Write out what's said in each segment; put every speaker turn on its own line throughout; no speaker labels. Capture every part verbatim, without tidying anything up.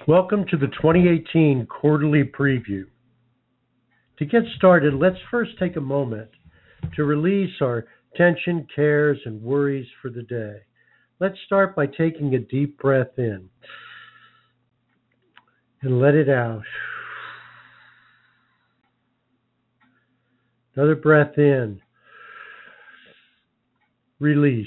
Welcome to the twenty eighteen Quarterly Preview. To get started, let's first take a moment to release our tension, cares, and worries for the day. Let's start by taking a deep breath in and let it out. Another breath in. Release.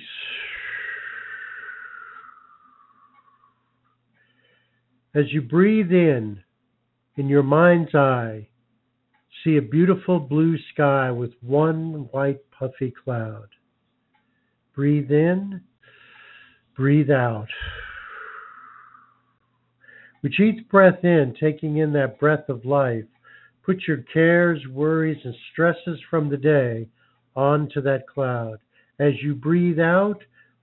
As you breathe in, in your mind's eye, see a beautiful blue sky with one white puffy cloud. Breathe in, breathe out. With each breath in, taking in that breath of life, put your cares, worries, and stresses from the day onto that cloud. As you breathe out,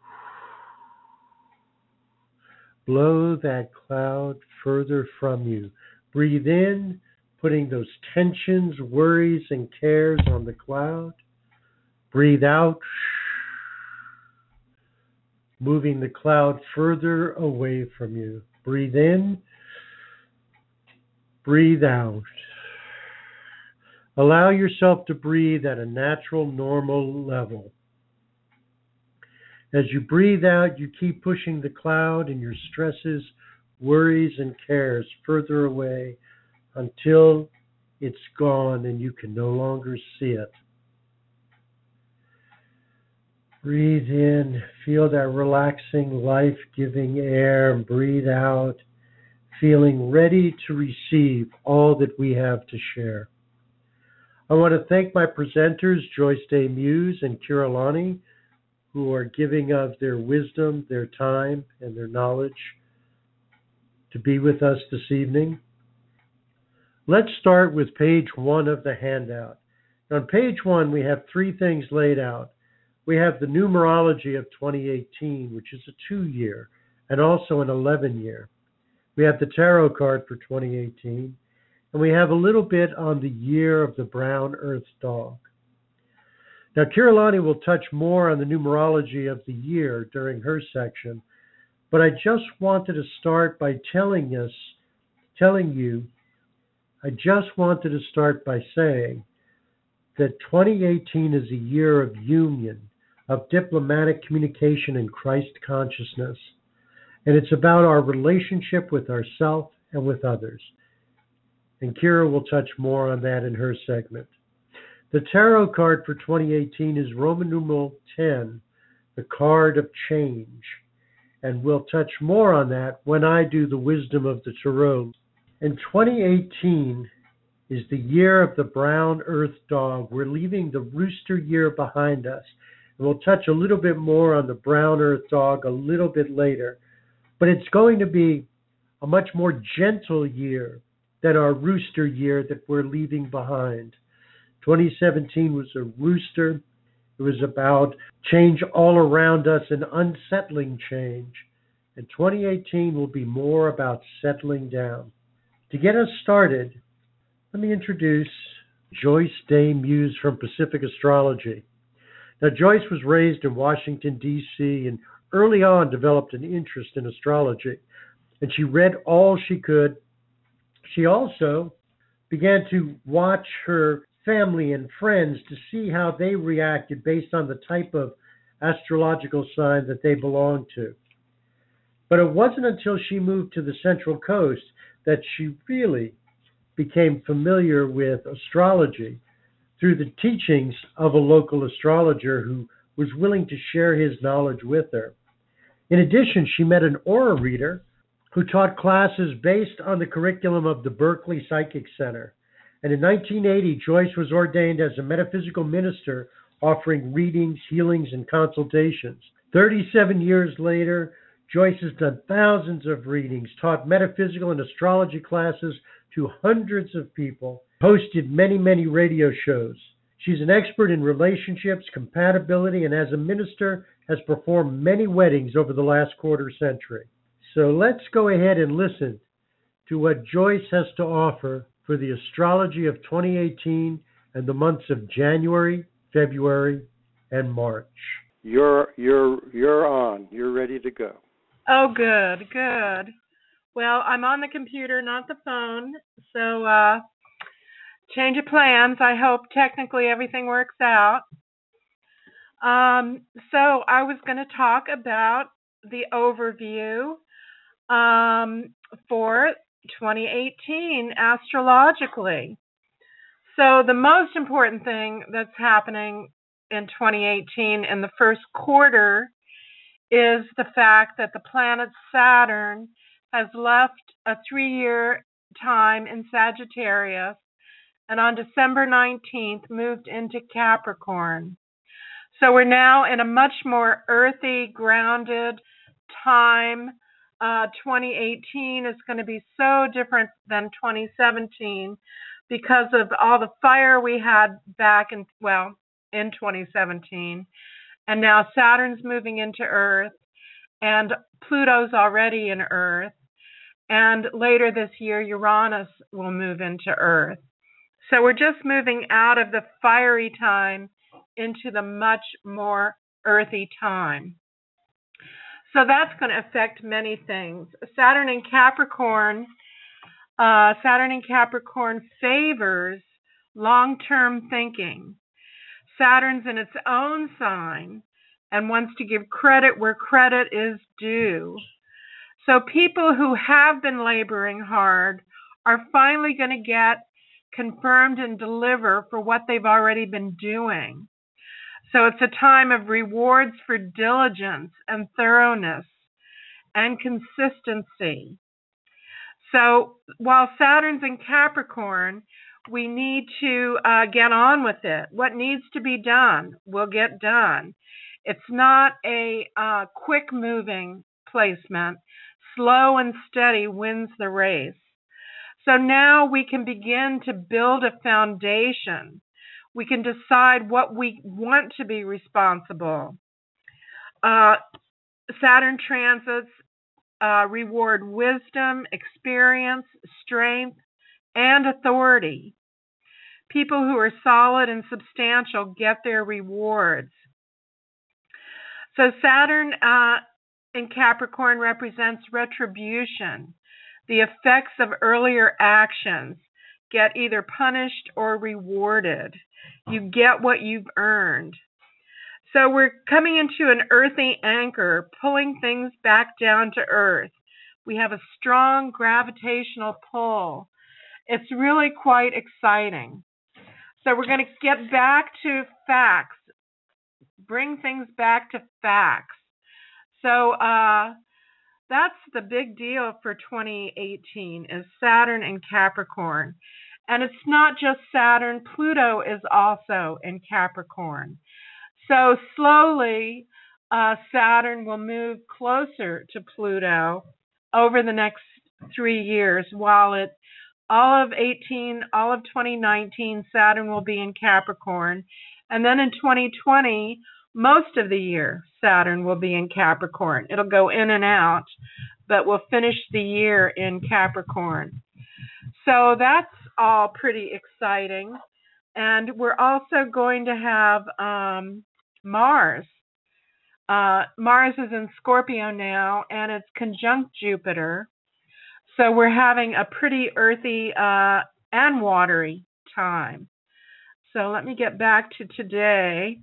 blow that cloud further from you. Breathe in, putting those tensions, worries, and cares on the cloud. Breathe out, moving the cloud further away from you. Breathe in, breathe out. Allow yourself to breathe at a natural, normal level. As you breathe out, you keep pushing the cloud and your stresses, worries, and cares further away until it's gone and you can no longer see it. Breathe in, feel that relaxing, life-giving air, and breathe out, feeling ready to receive all that we have to share. I want to thank my presenters, Joyce Day Muse and Kira Lonnie, who are giving of their wisdom, their time, and their knowledge to be with us this evening. Let's start with page one of the handout. On page one, we have three things laid out. We have the numerology of twenty eighteen, which is a two-year, and also an eleven-year. We have the tarot card for twenty eighteen, and we have a little bit on the year of the brown earth dog. Now, Kira Lonnie will touch more on the numerology of the year during her section, but I just wanted to start by telling us, telling you, I just wanted to start by saying that twenty eighteen is a year of union, of diplomatic communication and Christ consciousness, and it's about our relationship with ourselves and with others. And Kira will touch more on that in her segment. The tarot card for twenty eighteen is Roman numeral ten, the card of change. And we'll touch more on that when I do the wisdom of the tarot. And twenty eighteen is the year of the brown earth dog. We're leaving the rooster year behind us. And we'll touch a little bit more on the brown earth dog a little bit later. But it's going to be a much more gentle year than our rooster year that we're leaving behind. twenty seventeen was a rooster. It was about change all around us and unsettling change. And twenty eighteen will be more about settling down. To get us started, let me introduce Joyce Day Muse from Pacific Astrology. Now, Joyce was raised in Washington, D C, and early on developed an interest in astrology. And she read all she could. She also began to watch her family and friends to see how they reacted based on the type of astrological sign that they belonged to. But it wasn't until she moved to the Central Coast that she really became familiar with astrology through the teachings of a local astrologer who was willing to share his knowledge with her. In addition, she met an aura reader who taught classes based on the curriculum of the Berkeley Psychic Center. And in nineteen eighty, Joyce was ordained as a metaphysical minister, offering readings, healings, and consultations. thirty-seven years later, Joyce has done thousands of readings, taught metaphysical and astrology classes to hundreds of people, hosted many, many radio shows. She's an expert in relationships, compatibility, and as a minister, has performed many weddings over the last quarter century. So let's go ahead and listen to what Joyce has to offer for the astrology of twenty eighteen and the months of January, February, and March. You're you're you're on. You're ready to go.
Oh, good, good. Well, I'm on the computer, not the phone. So, uh, change of plans. I hope technically everything works out. Um, so I was going to talk about the overview um, for twenty eighteen astrologically. So the most important thing that's happening in twenty eighteen in the first quarter is the fact that the planet Saturn has left a three-year time in Sagittarius and on December nineteenth moved into Capricorn. So we're now in a much more earthy, grounded time. Uh, twenty eighteen is going to be so different than twenty seventeen because of all the fire we had back in, well, in twenty seventeen. And now Saturn's moving into Earth, and Pluto's already in Earth. And later this year, Uranus will move into Earth. So we're just moving out of the fiery time into the much more earthy time. So that's going to affect many things. Saturn in Capricorn, uh, Saturn in Capricorn favors long-term thinking. Saturn's in its own sign and wants to give credit where credit is due. So people who have been laboring hard are finally going to get confirmed and deliver for what they've already been doing. So it's a time of rewards for diligence and thoroughness and consistency. So while Saturn's in Capricorn, we need to uh, get on with it. What needs to be done will get done. It's not a uh, quick moving placement. Slow and steady wins the race. So now we can begin to build a foundation. We can decide what we want to be responsible. Uh, Saturn transits uh, reward wisdom, experience, strength, and authority. People who are solid and substantial get their rewards. So Saturn uh, in Capricorn represents retribution. The effects of earlier actions get either punished or rewarded. You get what you've earned. So we're coming into an earthy anchor, pulling things back down to earth. We have a strong gravitational pull. It's really quite exciting. So we're going to get back to facts, bring things back to facts. So uh, that's the big deal for twenty eighteen is Saturn in Capricorn. And it's not just Saturn, Pluto is also in Capricorn. So slowly, uh, Saturn will move closer to Pluto over the next three years. While it, all of eighteen, all of twenty nineteen, Saturn will be in Capricorn. And then in twenty twenty, most of the year, Saturn will be in Capricorn. It'll go in and out, but we'll finish the year in Capricorn. So that's all pretty exciting. And we're also going to have um, Mars. Uh, Mars is in Scorpio now, and it's conjunct Jupiter. So we're having a pretty earthy uh, and watery time. So let me get back to today.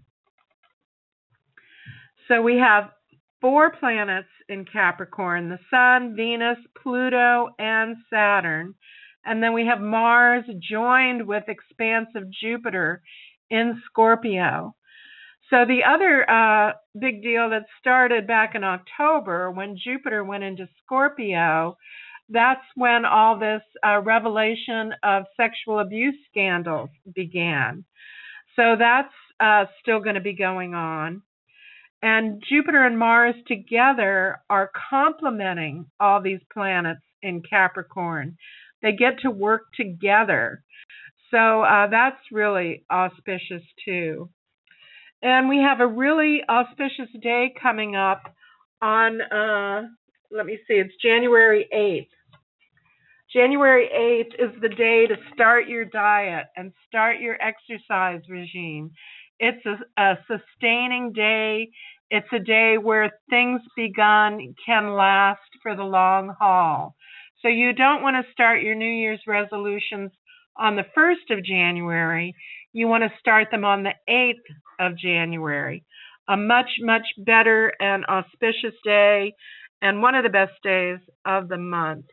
So we have four planets in Capricorn, the Sun, Venus, Pluto, and Saturn. And then we have Mars joined with expansive Jupiter in Scorpio. So the other uh, big deal that started back in October when Jupiter went into Scorpio, that's when all this uh, revelation of sexual abuse scandals began. So that's uh, still going to be going on. And Jupiter and Mars together are complementing all these planets in Capricorn. They get to work together. So uh, that's really auspicious too. And we have a really auspicious day coming up on, uh, let me see, it's January eighth. January eighth is the day to start your diet and start your exercise regime. It's a, a sustaining day. It's a day where things begun can last for the long haul. So you don't want to start your New Year's resolutions on the first of January. You want to start them on the eighth of January, a much, much better and auspicious day and one of the best days of the month.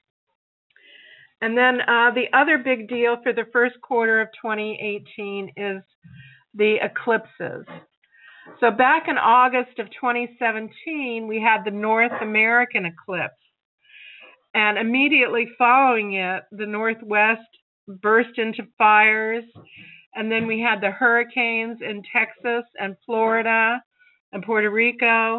And then uh, the other big deal for the first quarter of twenty eighteen is the eclipses. So back in August of twenty seventeen, we had the North American eclipse. And immediately following it, the Northwest burst into fires. And then we had the hurricanes in Texas and Florida and Puerto Rico.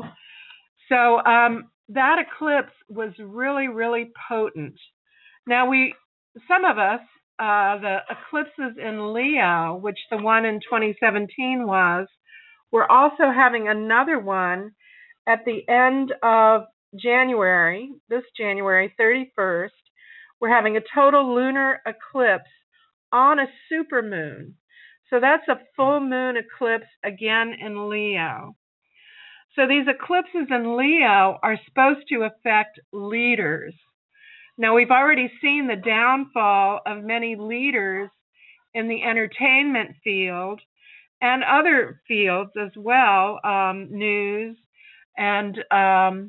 So um, that eclipse was really, really potent. Now, we, some of us, uh, the eclipses in Leo, which the one in twenty seventeen was, we're also having another one at the end of January, this January thirty-first. We're having a total lunar eclipse on a supermoon. So that's a full moon eclipse again in Leo. So these eclipses in Leo are supposed to affect leaders. Now, we've already seen the downfall of many leaders in the entertainment field and other fields as well, um, news, and um,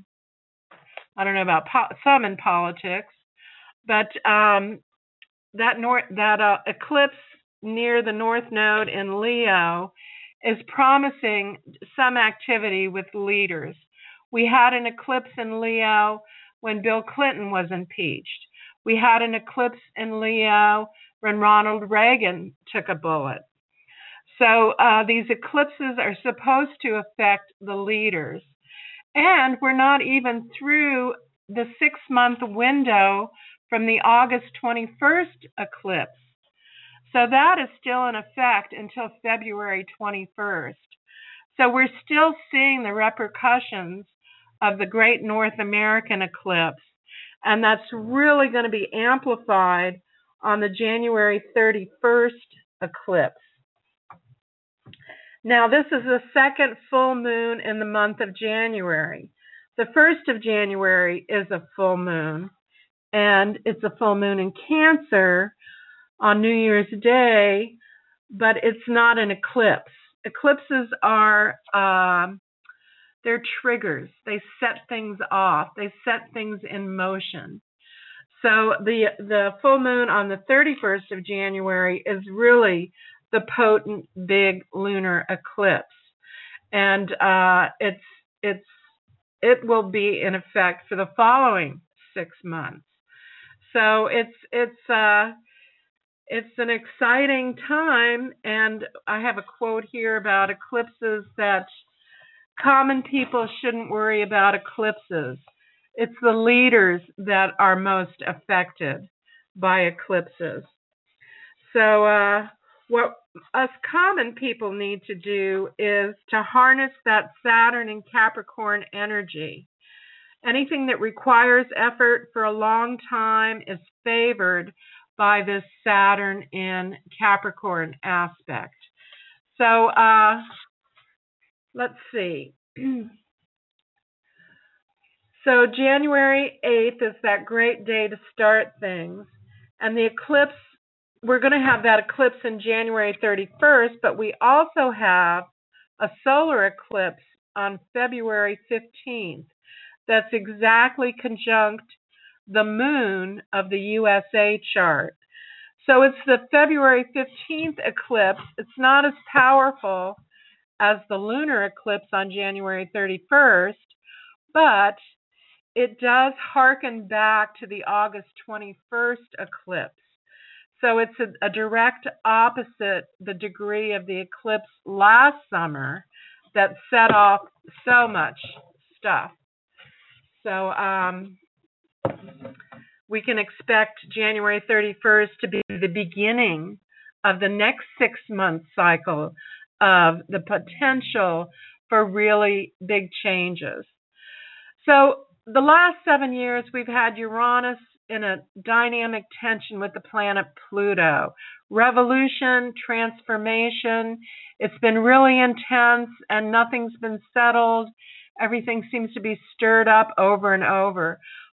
I don't know about po- some in politics, but um, that nor- that uh, eclipse near the North Node in Leo is promising some activity with leaders. We had an eclipse in Leo when Bill Clinton was impeached. We had an eclipse in Leo when Ronald Reagan took a bullet. So uh, these eclipses are supposed to affect the leaders. And we're not even through the six-month window from the August twenty-first eclipse. So that is still in effect until February twenty-first. So we're still seeing the repercussions of the Great North American eclipse, and that's really going to be amplified on the January thirty-first eclipse. Now, this is the second full moon in the month of January. The first of January is a full moon, and it's a full moon in Cancer on New Year's Day, but it's not an eclipse. Eclipses are um, they're triggers. They set things off. They set things in motion. So the the full moon on the thirty-first of January is really the potent big lunar eclipse, and uh, it's it's it will be in effect for the following six months. So it's it's uh, it's an exciting time, and I have a quote here about eclipses that common people shouldn't worry about eclipses. It's the leaders that are most affected by eclipses. So uh, what us common people need to do is to harness that Saturn and Capricorn energy. Anything that requires effort for a long time is favored by this Saturn in Capricorn aspect. So uh, let's see. So January eighth is that great day to start things. And the eclipse, we're going to have that eclipse in January thirty-first, but we also have a solar eclipse on February fifteenth that's exactly conjunct the moon of the U S A chart. So it's the February fifteenth eclipse. It's not as powerful as the lunar eclipse on January thirty-first, but it does harken back to the August twenty-first eclipse. So it's a, a direct opposite the degree of the eclipse last summer that set off so much stuff. So um, we can expect January thirty-first to be the beginning of the next six-month cycle of the potential for really big changes. So the last seven years, we've had Uranus in a dynamic tension with the planet Pluto. Revolution, transformation, it's been really intense and nothing's been settled. Everything seems to be stirred up over and over.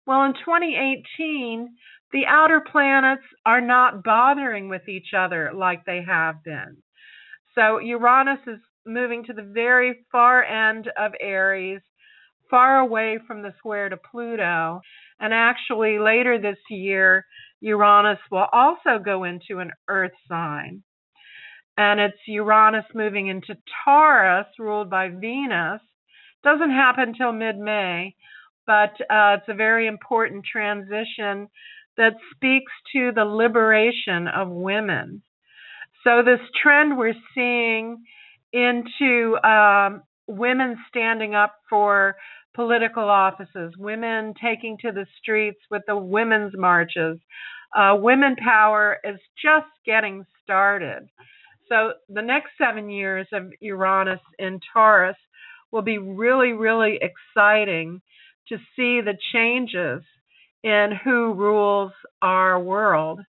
Well, in twenty eighteen, the outer planets are not bothering with each other like they have been. So Uranus is moving to the very far end of Aries, far away from the square to Pluto. And actually, later this year, Uranus will also go into an Earth sign. And it's Uranus moving into Taurus, ruled by Venus. Doesn't happen until mid-May, but uh, it's a very important transition that speaks to the liberation of women. So this trend we're seeing into um, women standing up for political offices, women taking to the streets with the women's marches. Uh, women power is just getting started. So the next seven years of Uranus in Taurus will be really, really exciting to see the changes in who rules our world.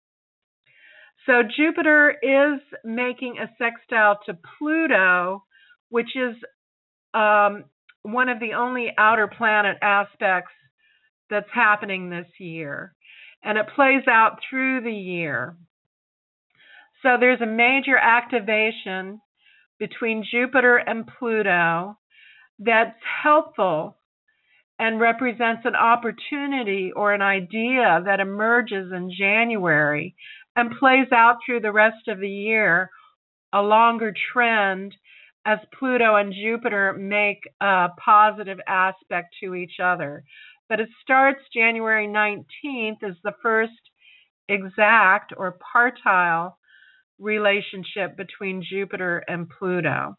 So Jupiter is making a sextile to Pluto, which is um, one of the only outer planet aspects that's happening this year. And it plays out through the year. So there's a major activation between Jupiter and Pluto that's helpful and represents an opportunity or an idea that emerges in January and plays out through the rest of the year, a longer trend as Pluto and Jupiter make a positive aspect to each other. But it starts January nineteenth as the first exact or partile relationship between Jupiter and Pluto.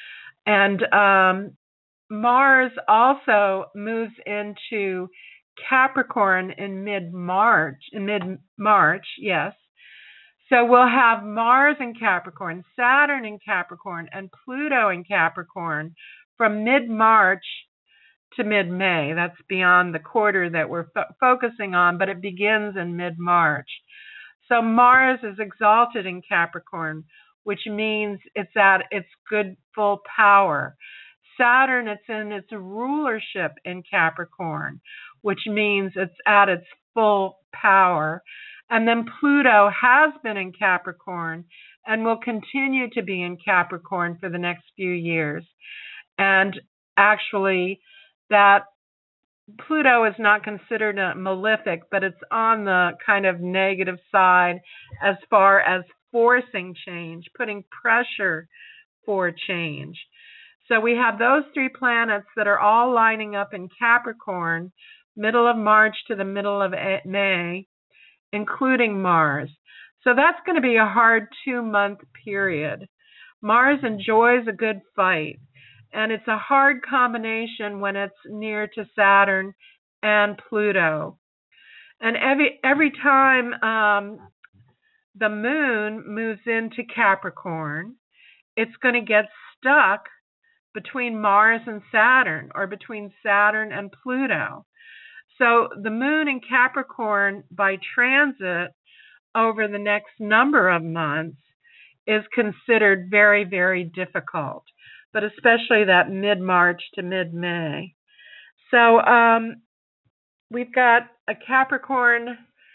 And um, Mars also moves into Capricorn in mid-March, in mid-March, yes. So we'll have Mars in Capricorn, Saturn in Capricorn, and Pluto in Capricorn from mid-March to mid-May. That's beyond the quarter that we're fo- focusing on, but it begins in mid-March. So Mars is exalted in Capricorn, which means it's at its good full power. Saturn, it's in its rulership in Capricorn, which means it's at its full power. And then Pluto has been in Capricorn and will continue to be in Capricorn for the next few years. And actually, that Pluto is not considered a malefic, but it's on the kind of negative side as far as forcing change, putting pressure for change. So we have those three planets that are all lining up in Capricorn, middle of March to the middle of May, including Mars. So that's going to be a hard two-month period. Mars enjoys a good fight, and it's a hard combination when it's near to Saturn and Pluto. And every every time um, the moon moves into Capricorn, it's going to get stuck between Mars and Saturn, or between Saturn and Pluto. So the moon in Capricorn by transit over the next number of months is considered very, very difficult, but especially that mid-March to mid-May. So um, we've got a Capricorn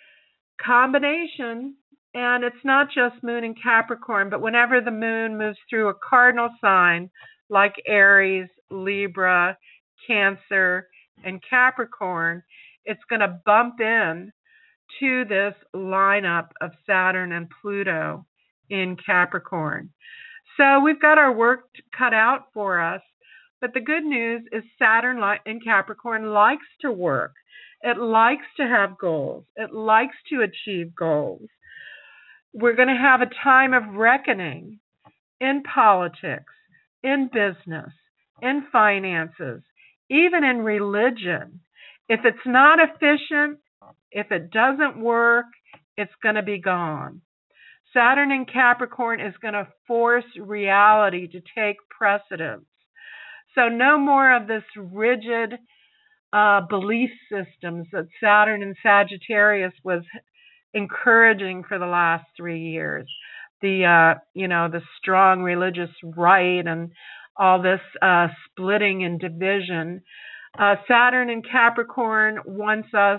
combination, and it's not just moon in Capricorn, but whenever the moon moves through a cardinal sign like Aries, Libra, Cancer, and Capricorn, it's going to bump in to this lineup of Saturn and Pluto in Capricorn. So we've got our work cut out for us, but the good news is Saturn in Capricorn likes to work. It likes to have goals. It likes to achieve goals. We're going to have a time of reckoning in politics, in business, in finances, even in religion. If it's not efficient, if it doesn't work, it's going to be gone. Saturn in Capricorn is going to force reality to take precedence. So no more of this rigid uh, belief systems that Saturn in Sagittarius was encouraging for the last three years. The, uh, you know, the strong religious right and all this uh, splitting and division. Uh, Saturn in Capricorn wants us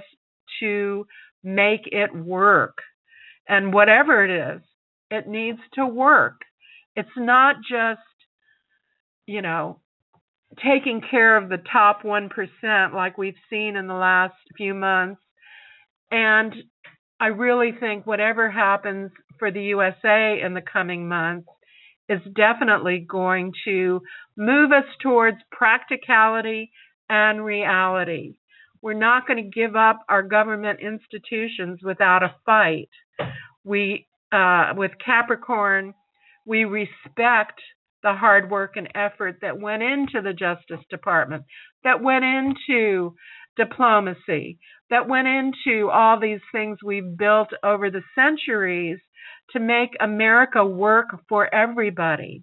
to make it work. And whatever it is, it needs to work. It's not just, you know, taking care of the top one percent like we've seen in the last few months. And I really think whatever happens for the U S A in the coming months is definitely going to move us towards practicality and reality. We're not going to give up our government institutions without a fight. We, uh, with Capricorn, we respect the hard work and effort that went into the Justice Department, that went into diplomacy, that went into all these things we've built over the centuries to make America work for everybody.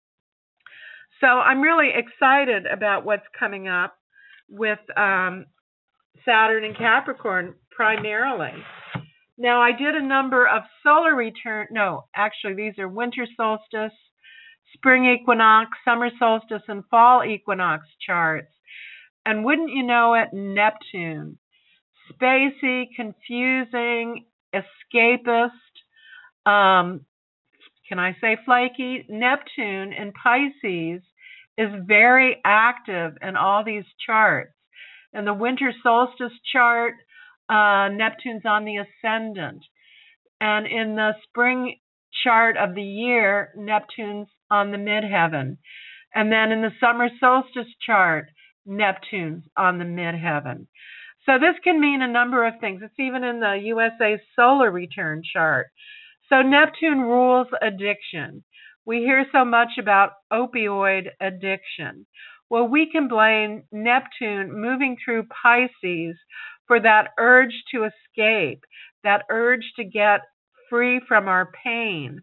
So I'm really excited about what's coming up with um, Saturn and Capricorn primarily. Now, I did a number of solar return, no, actually these are winter solstice, spring equinox, summer solstice, and fall equinox charts. And wouldn't you know it, Neptune, spacey, confusing, escapist, um, can I say flaky? Neptune in Pisces is very active in all these charts. In the winter solstice chart, uh, Neptune's on the ascendant. And in the spring chart of the year, Neptune's on the midheaven. And then in the summer solstice chart, Neptune's on the midheaven. So this can mean a number of things. It's even in the U S A solar return chart. So Neptune rules addiction. We hear so much about opioid addiction. Well, we can blame Neptune moving through Pisces for that urge to escape, that urge to get free from our pain.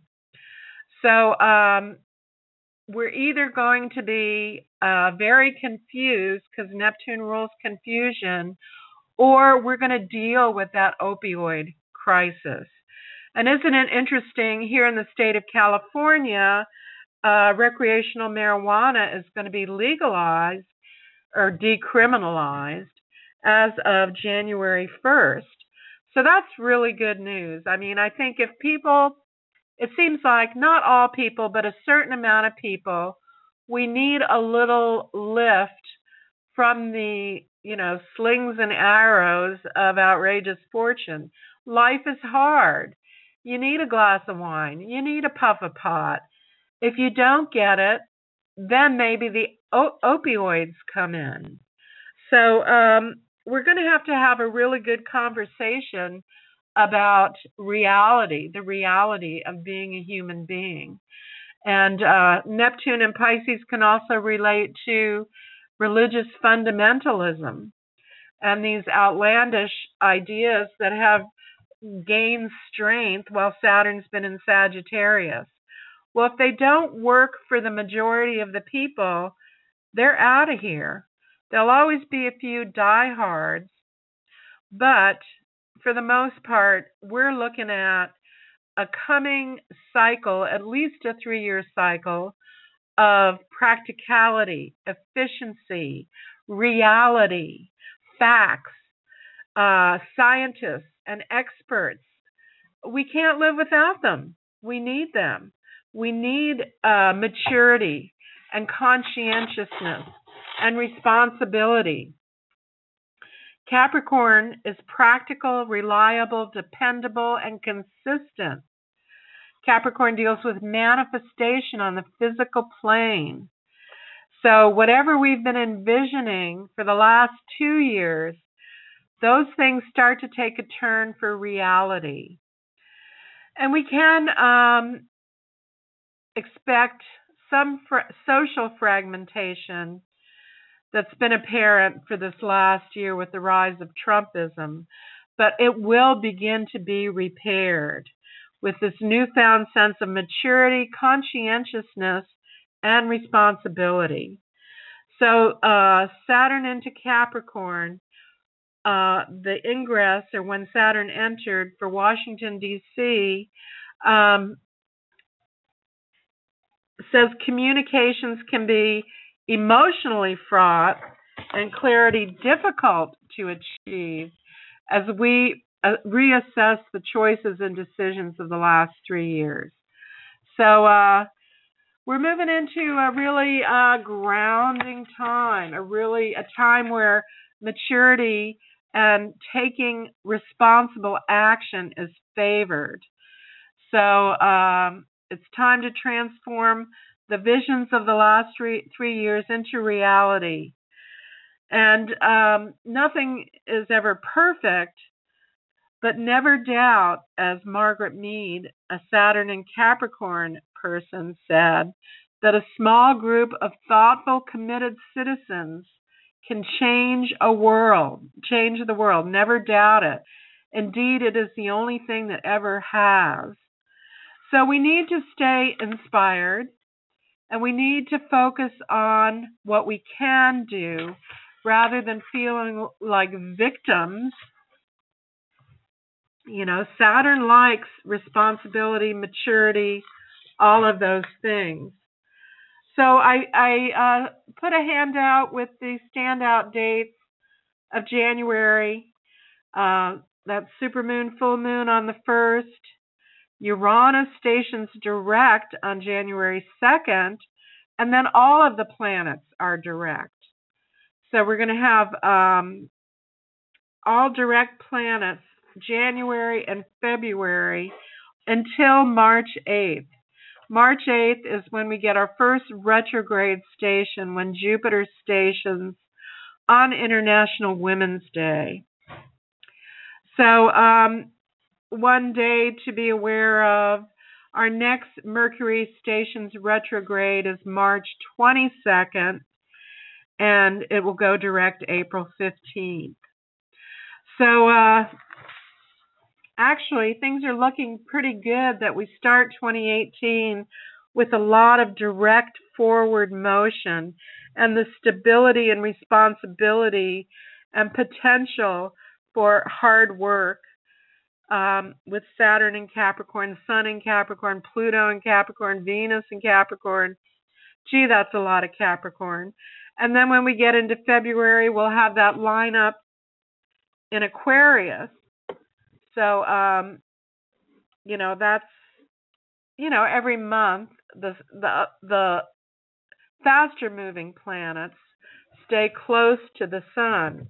So um, we're either going to be uh, very confused because Neptune rules confusion, or we're going to deal with that opioid crisis. And isn't it interesting, here in the state of California, uh, recreational marijuana is going to be legalized or decriminalized as of January first. So that's really good news. I mean, I think if people, it seems like not all people, but a certain amount of people, we need a little lift from the, you know, slings and arrows of outrageous fortune. Life is hard. You need a glass of wine. You need a puff of pot. If you don't get it, then maybe the op- opioids come in. So um, we're going to have to have a really good conversation about reality, the reality of being a human being. And uh, Neptune and Pisces can also relate to religious fundamentalism and these outlandish ideas that have gained strength while Saturn's been in Sagittarius. Well, if they don't work for the majority of the people, they're out of here. There'll always be a few diehards, but for the most part, we're looking at a coming cycle, at least a three-year cycle, of practicality, efficiency, reality, facts, uh, scientists, and experts. We can't live without them. We need them. We need uh, maturity and conscientiousness and responsibility. Capricorn is practical, reliable, dependable, and consistent. Capricorn deals with manifestation on the physical plane. So whatever we've been envisioning for the last two years, those things start to take a turn for reality. And we can um, expect some fr- social fragmentation that's been apparent for this last year with the rise of Trumpism, but it will begin to be repaired with this newfound sense of maturity, conscientiousness, and responsibility. So uh, Saturn into Capricorn, uh, the ingress, or when Saturn entered for Washington, D C, um, says communications can be emotionally fraught and clarity difficult to achieve. as we uh, reassess the choices and decisions of the last three years. So uh, we're moving into a really uh, grounding time, a really a time where maturity and taking responsible action is favored. So um, it's time to transform the visions of the last three, three years into reality. And um, nothing is ever perfect, but never doubt, as Margaret Mead, a Saturn and Capricorn person, said, that a small group of thoughtful, committed citizens can change a world, change the world. Never doubt it. Indeed, it is the only thing that ever has. So we need to stay inspired, and we need to focus on what we can do rather than feeling like victims. You know, Saturn likes responsibility, maturity, all of those things. So I, I uh, put a handout with the standout dates of January. Uh, that's supermoon, full moon on the first. Uranus stations direct on January second, and then all of the planets are direct. So we're going to have um, all direct planets January and February until March eighth. March eighth is when we get our first retrograde station, when Jupiter stations on International Women's Day. So um, one day to be aware of, our next Mercury stations retrograde is March twenty-second, and it will go direct April fifteenth. So uh, actually, things are looking pretty good that we start twenty eighteen with a lot of direct forward motion and the stability and responsibility and potential for hard work um, with Saturn in Capricorn, Sun in Capricorn, Pluto in Capricorn, Venus in Capricorn. Gee, that's a lot of Capricorn. And then when we get into February, we'll have that lineup in Aquarius. So, um, you know, that's, you know, every month the the the faster moving planets stay close to the sun.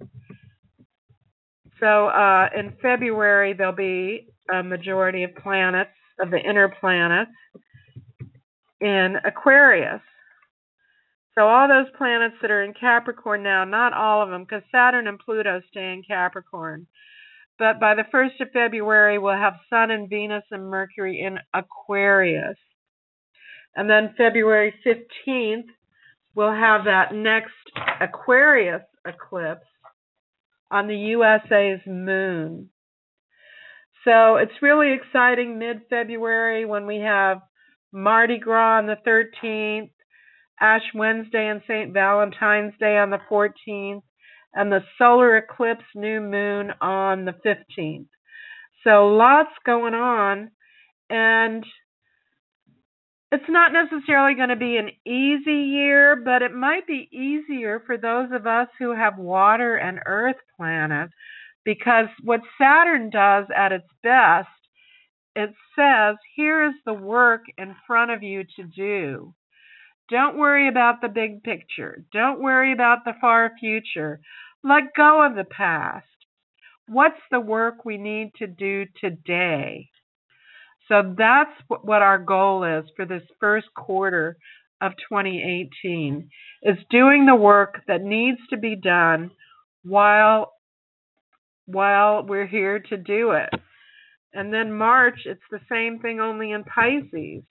So uh, in February, there'll be a majority of planets, of the inner planets, in Aquarius. So all those planets that are in Capricorn now, not all of them, because Saturn and Pluto stay in Capricorn. But by the first of February, we'll have Sun and Venus and Mercury in Aquarius. And then February fifteenth, we'll have that next Aquarius eclipse on the U S A's moon. So it's really exciting mid-February when we have Mardi Gras on the thirteenth, Ash Wednesday and Saint Valentine's Day on the fourteenth, and the solar eclipse new moon on the fifteenth. So lots going on, and it's not necessarily going to be an easy year, but it might be easier for those of us who have water and earth planets, because what Saturn does at its best, it says, here is the work in front of you to do. Don't worry about the big picture. Don't worry about the far future. Let go of the past. What's the work we need to do today? So that's what our goal is for this first quarter of twenty eighteen, is doing the work that needs to be done while, while we're here to do it. And then March, it's the same thing, only in Pisces.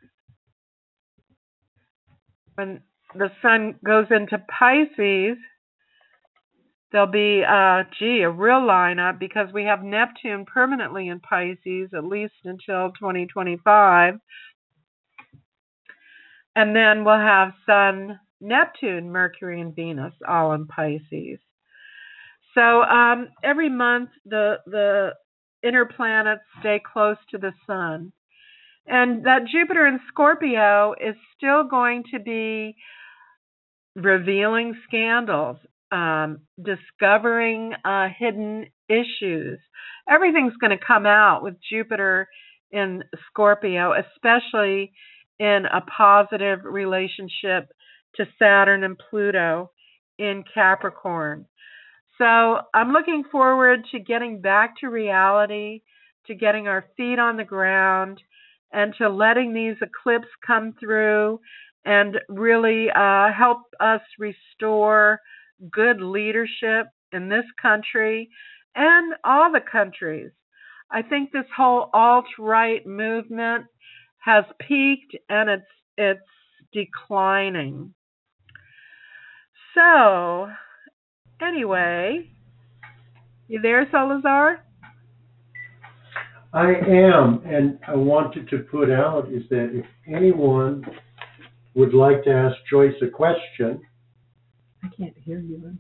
When the sun goes into Pisces, there'll be, uh, gee, a real lineup, because we have Neptune permanently in Pisces, at least until twenty twenty-five. And then we'll have Sun, Neptune, Mercury, and Venus all in Pisces. So um, every month, the, the inner planets stay close to the sun. And that Jupiter in Scorpio is still going to be revealing scandals, um, discovering uh, hidden issues. Everything's going to come out with Jupiter in Scorpio, especially in a positive relationship to Saturn and Pluto in Capricorn. So I'm looking forward to getting back to reality, to getting our feet on the ground, and to letting these eclipses come through and really uh, help us restore good leadership in this country and all the countries. I think this whole alt-right movement has peaked and it's it's declining. So, anyway, you there, Salazar?
I am, and I wanted to put out is that if anyone would like to ask Joyce a question.
I can't hear you.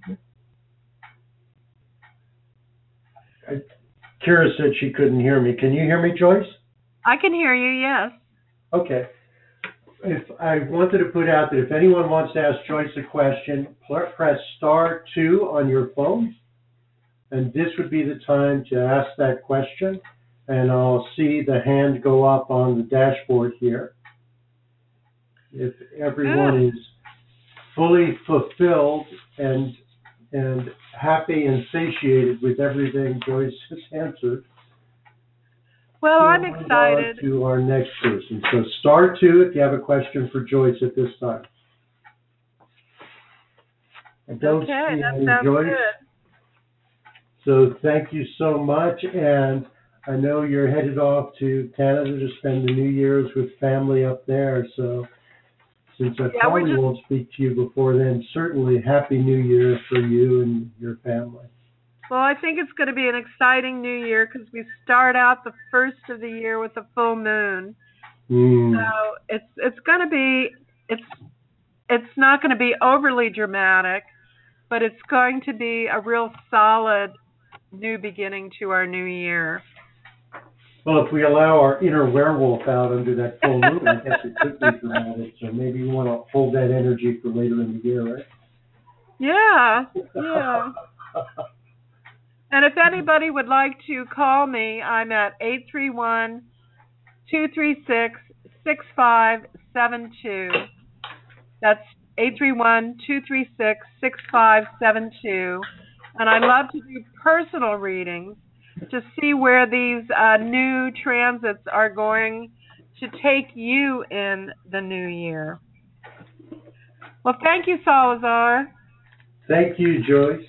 I, Kira said she couldn't hear me. Can you hear me, Joyce?
I can hear you, yes.
Okay. If I wanted to put out that if anyone wants to ask Joyce a question, press star two on your phone, and this would be the time to ask that question, and I'll see the hand go up on the dashboard here. If everyone is fully fulfilled and and happy and satiated with everything Joyce has answered,
well, I'm
we'll
excited.
move on to our next person. So star two if you have a question for Joyce at this time. I don't
okay,
see
that
any
sounds
Joyce.
good.
So thank you so much, and I know you're headed off to Canada to spend the New Year's with family up there. So since I
Yeah,
probably
just,
won't speak to you before then, certainly Happy New Year for you and your family.
well, I think it's going to be an exciting new year because we start out the first of the year with a full moon.
Mm.
So it's it's going to be it's it's not going to be overly dramatic, but it's going to be a real solid new beginning to our new year.
Well, if we allow our inner werewolf out under that full moon, I guess it could be dramatic. So maybe you want to hold that energy for later in the year, right?
Yeah, yeah. And if anybody would like to call me, I'm at eight three one, two three six, six five seven two. That's eight three one, two three six, six five seven two. And I love to do personal readings to see where these uh, new transits are going to take you in the new year. Well, thank you, Salazar.
Thank you, Joyce.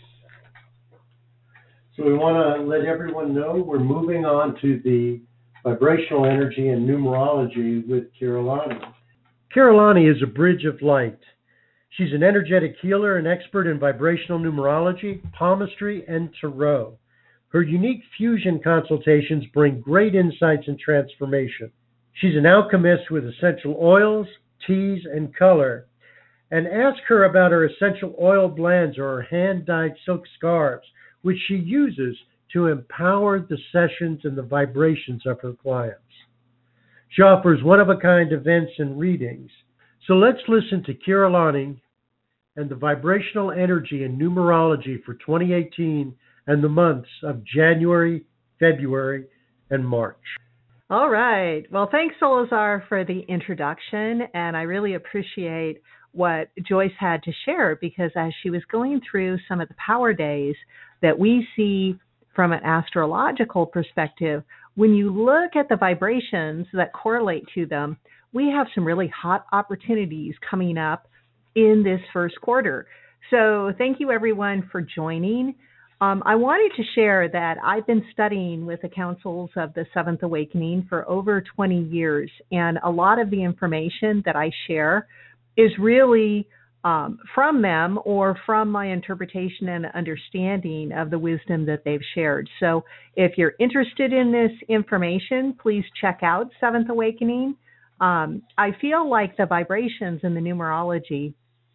So we want to let everyone know we're moving on to the vibrational energy and numerology with Kirillani. Kirillani is a bridge of light. She's an energetic healer and expert in vibrational numerology, palmistry, and tarot. Her unique fusion consultations bring great insights and transformation. She's an alchemist with essential oils, teas, and color. And ask her about her essential oil blends or her hand-dyed silk scarves, which she uses to empower the sessions and the vibrations of her clients. She offers one-of-a-kind events and readings. So let's listen to Kirillani and the vibrational energy and numerology for twenty eighteen and the months of January, February, and March.
All right. Well, thanks, Salazar, for the introduction, and I really appreciate what Joyce had to share, because as she was going through some of the power days that we see from an astrological perspective, when you look at the vibrations that correlate to them, we have some really hot opportunities coming up in this first quarter. So thank you, everyone, for joining. Um, I wanted to share that I've been studying with the councils of the Seventh Awakening for over twenty years, and a lot of the information that I share is really um, from them or from my interpretation and understanding of the wisdom that they've shared. So if you're interested in this information, please check out Seventh Awakening. Um, I feel like the vibrations and the numerology,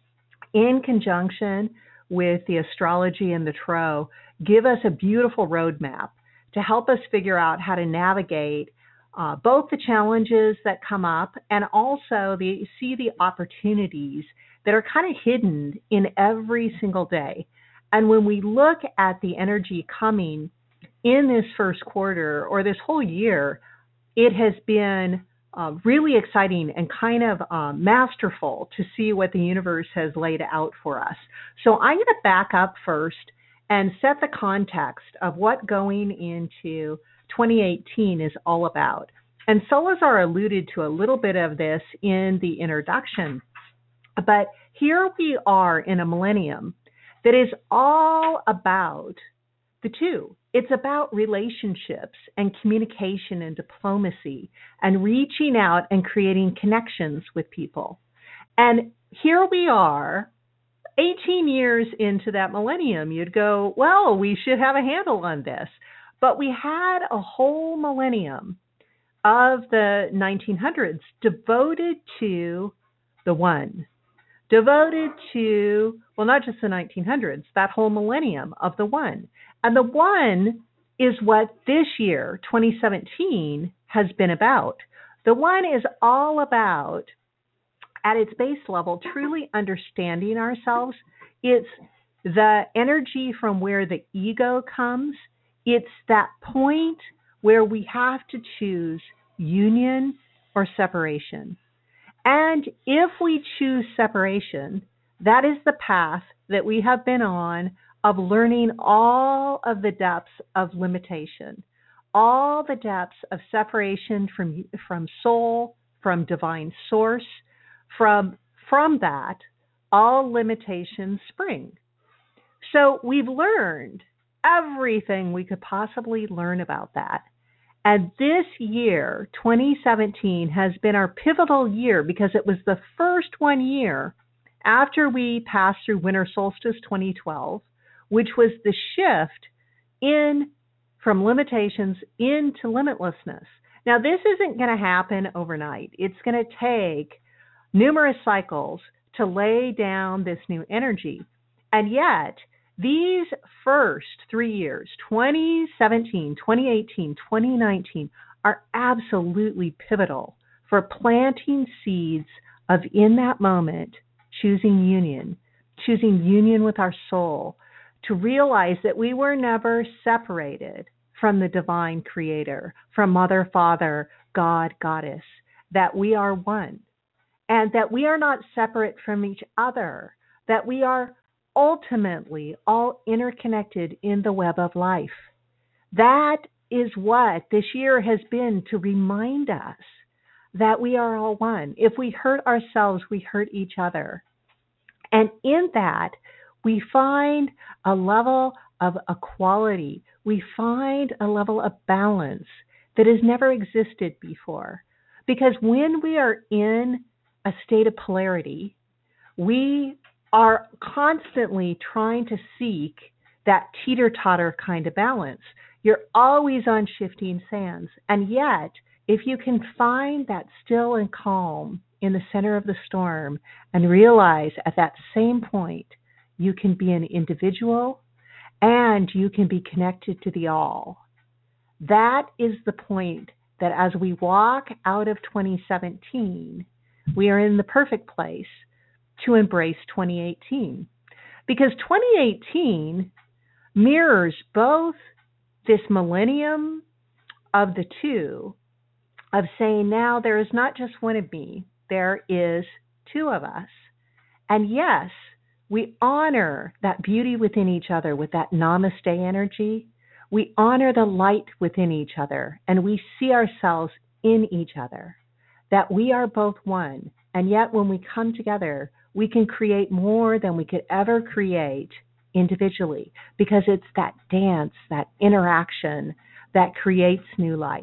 in conjunction with the astrology and the tarot, give us a beautiful roadmap to help us figure out how to navigate uh, both the challenges that come up and also the, see the opportunities that are kind of hidden in every single day. And when we look at the energy coming in this first quarter or this whole year, it has been uh, really exciting and kind of uh, masterful to see what the universe has laid out for us. So I'm going to back up first and set the context of what going into twenty eighteen is all about. And Salazar alluded to a little bit of this in the introduction, but here we are in a millennium that is all about the two. It's about relationships and communication and diplomacy and reaching out and creating connections with people. And here we are, eighteen years into that millennium. You'd go, well, we should have a handle on this. But we had a whole millennium of the nineteen hundreds devoted to the one, devoted to, well, not just the nineteen hundreds, that whole millennium of the one. And the one is what this year, twenty seventeen, has been about. The one is all about, at its base level, truly understanding ourselves. It's the energy from where the ego comes. It's that point where we have to choose union or separation. And if we choose separation, that is the path that we have been on of learning all of the depths of limitation, all the depths of separation from, from soul, from divine source. From, from that, all limitations spring. So we've learned everything we could possibly learn about that. And this year, twenty seventeen, has been our pivotal year because it was the first one year after we passed through winter solstice twenty twelve, which was the shift in from limitations into limitlessness. Now, this isn't going to happen overnight. It's going to take numerous cycles to lay down this new energy. And yet, these first three years, twenty seventeen, twenty eighteen, twenty nineteen, are absolutely pivotal for planting seeds of, in that moment, choosing union, choosing union with our soul, to realize that we were never separated from the divine creator, from Mother, Father, God, Goddess, that we are one. And that we are not separate from each other, that we are ultimately all interconnected in the web of life. That is what this year has been, to remind us that we are all one. If we hurt ourselves, we hurt each other. And in that, we find a level of equality. We find a level of balance that has never existed before. Because when we are in a state of polarity, we are constantly trying to seek that teeter-totter kind of balance. You're always on shifting sands. And yet, if you can find that still and calm in the center of the storm and realize at that same point, you can be an individual and you can be connected to the all. That is the point that as we walk out of twenty seventeen, we are in the perfect place to embrace twenty eighteen. Because twenty eighteen mirrors both this millennium of the two, of saying now there is not just one of me, there is two of us. And yes, we honor that beauty within each other with that namaste energy. We honor the light within each other, and we see ourselves in each other, that we are both one. And yet when we come together, we can create more than we could ever create individually, because it's that dance, that interaction that creates new life.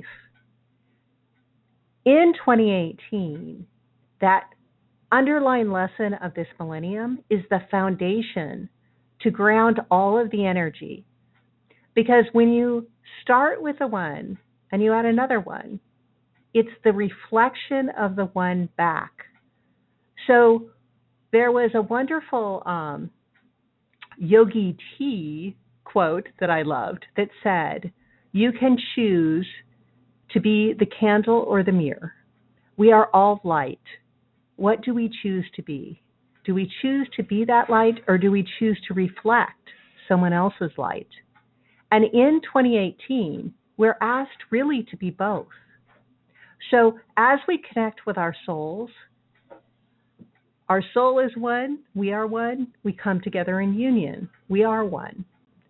In twenty eighteen, that underlying lesson of this millennium is the foundation to ground all of the energy. Because when you start with a one and you add another one, it's the reflection of the one back. So there was a wonderful um, Yogi T quote that I loved that said, "You can choose to be the candle or the mirror. We are all light. What do we choose to be? Do we choose to be that light, or do we choose to reflect someone else's light?" And in twenty eighteen, we're asked really to be both. So as we connect with our souls, our soul is one, we are one, we come together in union, we are one.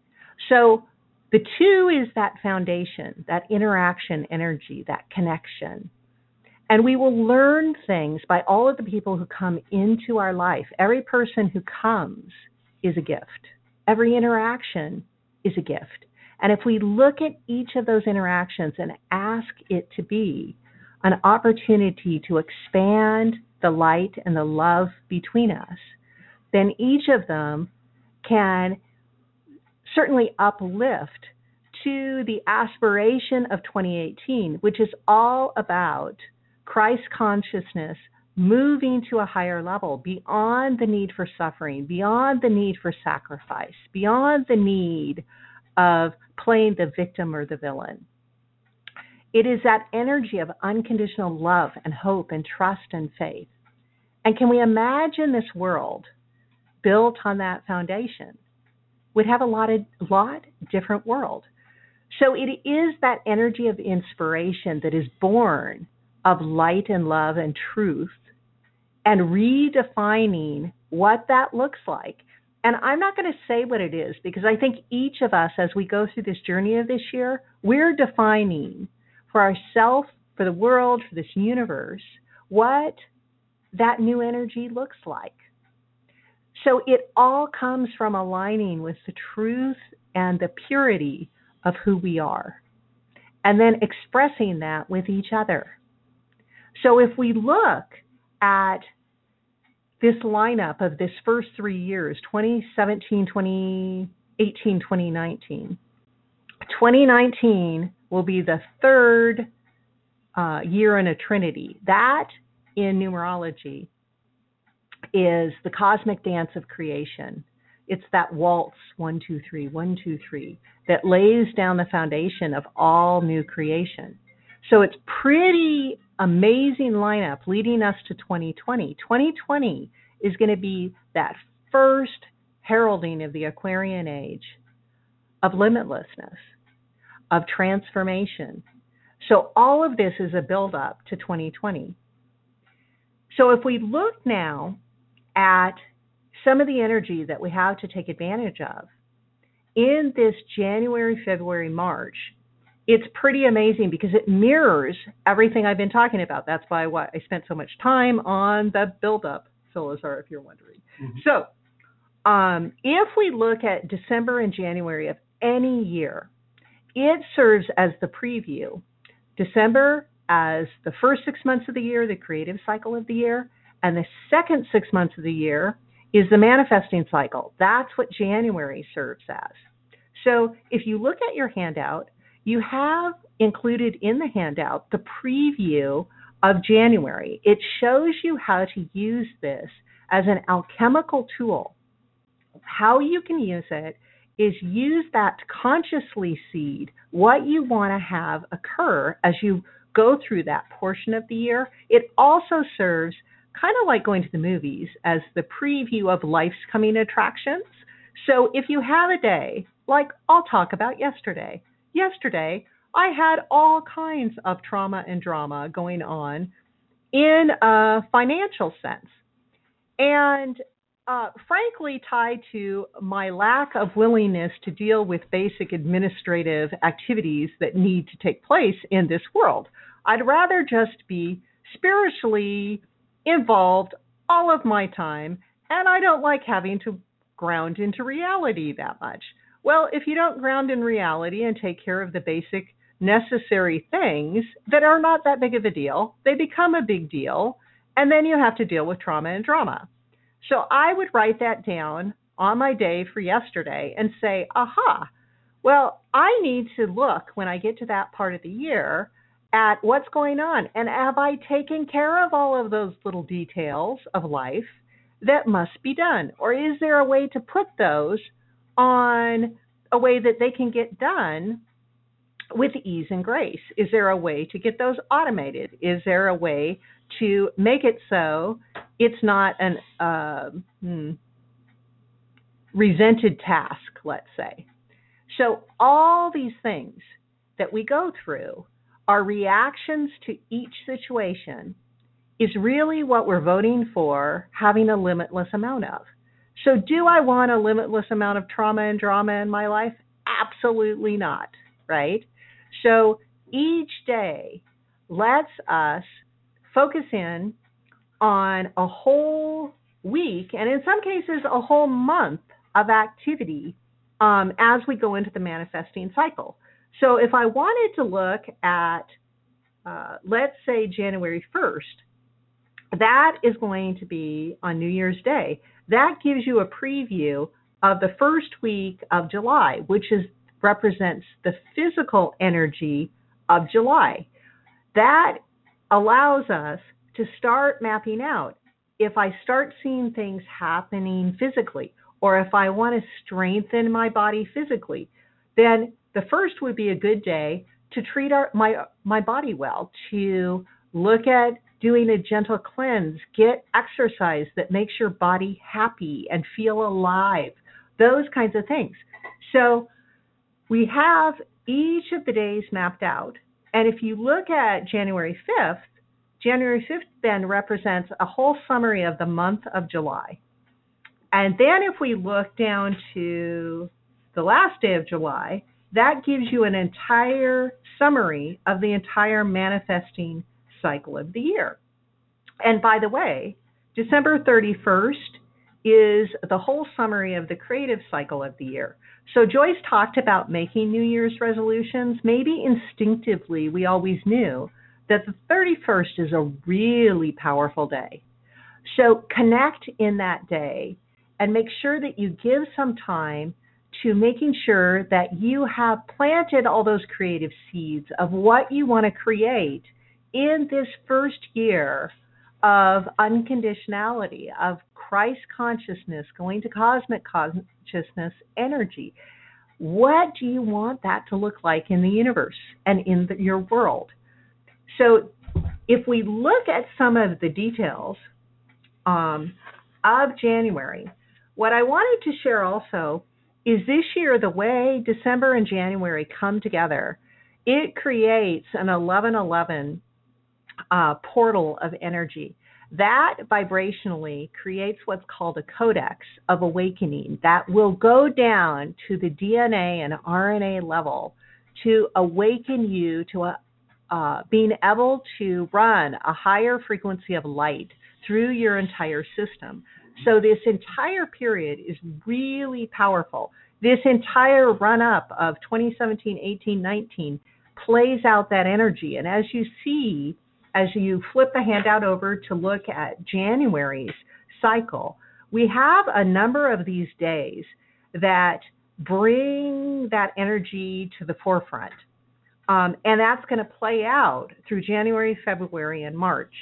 So the two is that foundation, that interaction energy, that connection. And we will learn things by all of the people who come into our life. Every person who comes is a gift. Every interaction is a gift. And if we look at each of those interactions and ask it to be an opportunity to expand the light and the love between us, then each of them can certainly uplift to the aspiration of twenty eighteen, which is all about Christ consciousness moving to a higher level, beyond the need for suffering, beyond the need for sacrifice, beyond the need of playing the victim or the villain. It is that energy of unconditional love and hope and trust and faith. And can we imagine this world built on that foundation? We'd have a lot of lot different world. So it is that energy of inspiration that is born of light and love and truth, and redefining what that looks like. And I'm not going to say what it is, because I think each of us, as we go through this journey of this year, we're defining for ourselves, for the world, for this universe, what that new energy looks like. So it all comes from aligning with the truth and the purity of who we are, and then expressing that with each other. So if we look at this lineup of this first three years, twenty seventeen, twenty eighteen, twenty nineteen, twenty nineteen will be the third uh, year in a trinity. That, in numerology, is the cosmic dance of creation. It's that waltz, one, two, three, one, two, three, that lays down the foundation of all new creation. So it's pretty amazing lineup leading us to twenty twenty. twenty twenty is going to be that first heralding of the Aquarian age, of limitlessness, of transformation. So all of this is a build-up to twenty twenty. So if we look now at some of the energy that we have to take advantage of in this January, February, March, it's pretty amazing because it mirrors everything I've been talking about. That's why what I spent so much time on the build-up, Philazar, if you're wondering. Mm-hmm. So um, if we look at December and January of any year, it serves as the preview. December as the first six months of the year, the creative cycle of the year, and the second six months of the year is the manifesting cycle. That's what January serves as. So if you look at your handout, you have included in the handout the preview of January. It shows you how to use this as an alchemical tool. How you can use it is use that to consciously seed what you want to have occur as you go through that portion of the year. It also serves kind of like going to the movies as the preview of life's coming attractions. So if you have a day, like I'll talk about yesterday. Yesterday, I had all kinds of trauma and drama going on in a financial sense. And uh, frankly, tied to my lack of willingness to deal with basic administrative activities that need to take place in this world. I'd rather just be spiritually involved all of my time, and I don't like having to ground into reality that much. Well, if you don't ground in reality and take care of the basic necessary things that are not that big of a deal, they become a big deal, and then you have to deal with trauma and drama. So I would write that down on my day for yesterday and say, aha, well, I need to look when I get to that part of the year at what's going on. And have I taken care of all of those little details of life that must be done? Or is there a way to put those on a way that they can get done with ease and grace? Is there a way to get those automated? Is there a way to make it so it's not an uh, hmm, resented task, let's say? So all these things that we go through are reactions to each situation is really what we're voting for having a limitless amount of. So do I want a limitless amount of trauma and drama in my life? Absolutely not, right? So each day lets us focus in on a whole week, and in some cases, a whole month of activity um, as we go into the manifesting cycle. So if I wanted to look at, uh, let's say, January first, that is going to be on New Year's Day. That gives you a preview of the first week of July, which is represents the physical energy of July. That allows us to start mapping out if I start seeing things happening physically, or if I want to strengthen my body physically, then the first would be a good day to treat our, my, my body well, to look at doing a gentle cleanse, get exercise that makes your body happy and feel alive, those kinds of things. So we have each of the days mapped out. And if you look at January fifth, January fifth then represents a whole summary of the month of July. And then if we look down to the last day of July, that gives you an entire summary of the entire manifesting cycle of the year. And by the way, December thirty-first is the whole summary of the creative cycle of the year. So Joyce talked about making New Year's resolutions. Maybe instinctively we always knew that the thirty-first is a really powerful day. So connect in that day and make sure that you give some time to making sure that you have planted all those creative seeds of what you want to create in this first year of unconditionality, of Christ consciousness, going to cosmic consciousness energy. What do you want that to look like in the universe and in the, your world? So if we look at some of the details um, of January, what I wanted to share also is this year, the way December and January come together, it creates an eleven eleven uh, portal of energy. That vibrationally creates what's called a codex of awakening that will go down to the D N A and R N A level to awaken you to a, uh, being able to run a higher frequency of light through your entire system. So this entire period is really powerful. This entire run-up of twenty seventeen, eighteen, nineteen plays out that energy. And as you see, as you flip the handout over to look at January's cycle, we have a number of these days that bring that energy to the forefront. Um, and that's going to play out through January, February, and March.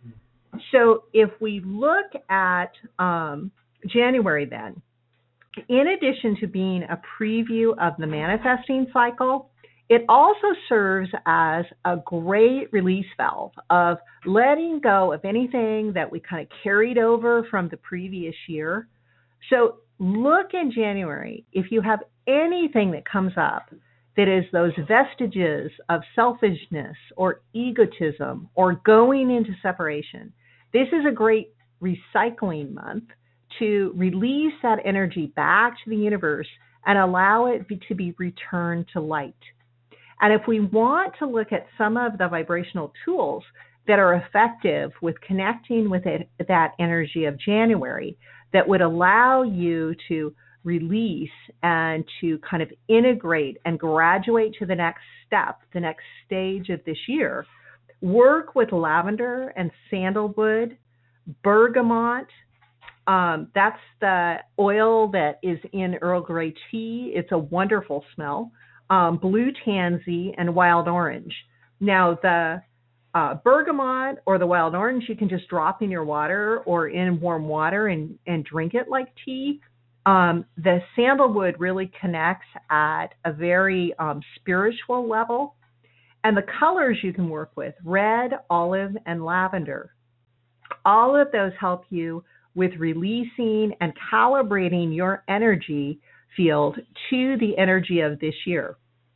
So if we look at um, January then, in addition to being a preview of the manifesting cycle, it also serves as a great release valve of letting go of anything that we kind of carried over from the previous year. So look in January, if you have anything that comes up that is those vestiges of selfishness or egotism or going into separation, this is a great recycling month to release that energy back to the universe and allow it to be returned to light. And if we want to look at some of the vibrational tools that are effective with connecting with it, that energy of January, that would allow you to release and to kind of integrate and graduate to the next step, the next stage of this year, work with lavender and sandalwood, bergamot. Um, that's the oil that is in Earl Grey tea. It's a wonderful smell. Um, blue tansy and wild orange. Now the uh, bergamot or the wild orange you can just drop in your water or in warm water and, and drink it like tea. Um, the sandalwood really connects at a very um, spiritual level. And the colors you can work with, red, olive, and lavender. All of those help you with releasing and calibrating your energy field to the energy of this year.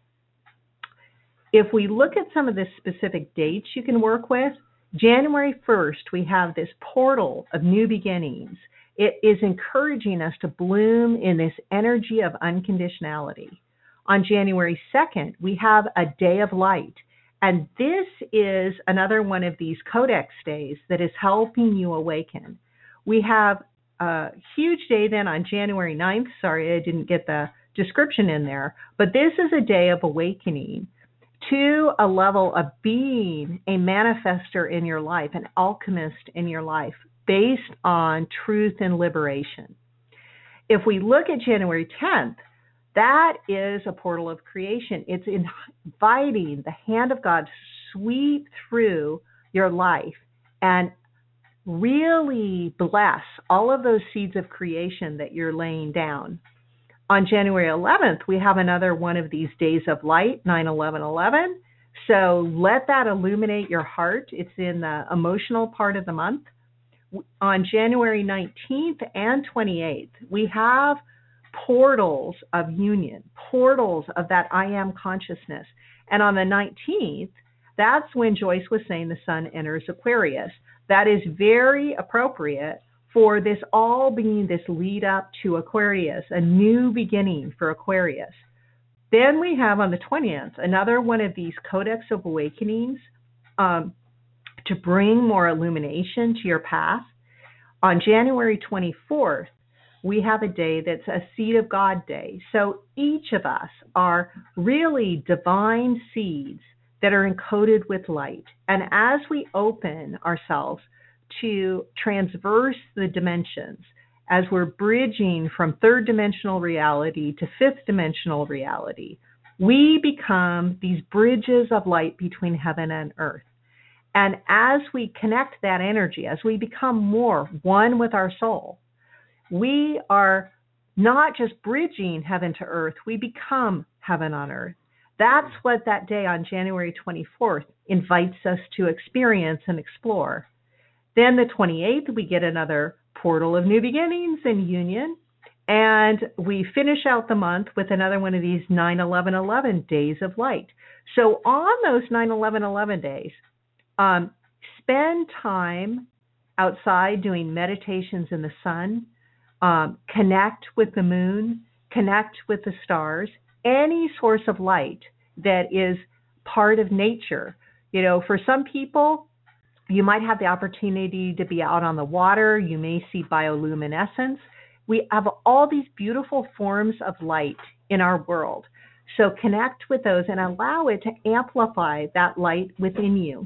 If we look at some of the specific dates you can work with, January first, we have this portal of new beginnings. It is encouraging us to bloom in this energy of unconditionality. On January second, we have a day of light. And this is another one of these codex days that is helping you awaken. We have a huge day then on January ninth. Sorry, I didn't get the description in there. But this is a day of awakening to a level of being a manifester in your life, an alchemist in your life, based on truth and liberation. If we look at January tenth, that is a portal of creation. It's inviting the hand of God to sweep through your life and really bless all of those seeds of creation that you're laying down. On January eleventh, we have another one of these days of light, nine eleven eleven. So let that illuminate your heart. It's in the emotional part of the month. On January nineteenth and twenty-eighth, we have portals of union, portals of that I am consciousness. And on the nineteenth, that's when Joyce was saying the sun enters Aquarius. That is very appropriate for this all being this lead up to Aquarius, a new beginning for Aquarius. Then we have on the twentieth, another one of these Codex of Awakenings um, to bring more illumination to your path. On January twenty-fourth, we have a day that's a Seed of God day. So each of us are really divine seeds that are encoded with light. And as we open ourselves to transverse the dimensions, as we're bridging from third dimensional reality to fifth dimensional reality, we become these bridges of light between heaven and earth. And as we connect that energy, as we become more one with our soul, we are not just bridging heaven to earth, we become heaven on earth. That's what that day on January twenty-fourth invites us to experience and explore. Then the twenty-eighth, we get another portal of new beginnings and union. And we finish out the month with another one of these nine eleven eleven days of light. So on those nine eleven eleven days, um, spend time outside doing meditations in the sun, um, connect with the moon, connect with the stars, any source of light that is part of nature. You know, for some people, you might have the opportunity to be out on the water. You may see bioluminescence. We have all these beautiful forms of light in our world. So connect with those and allow it to amplify that light within you.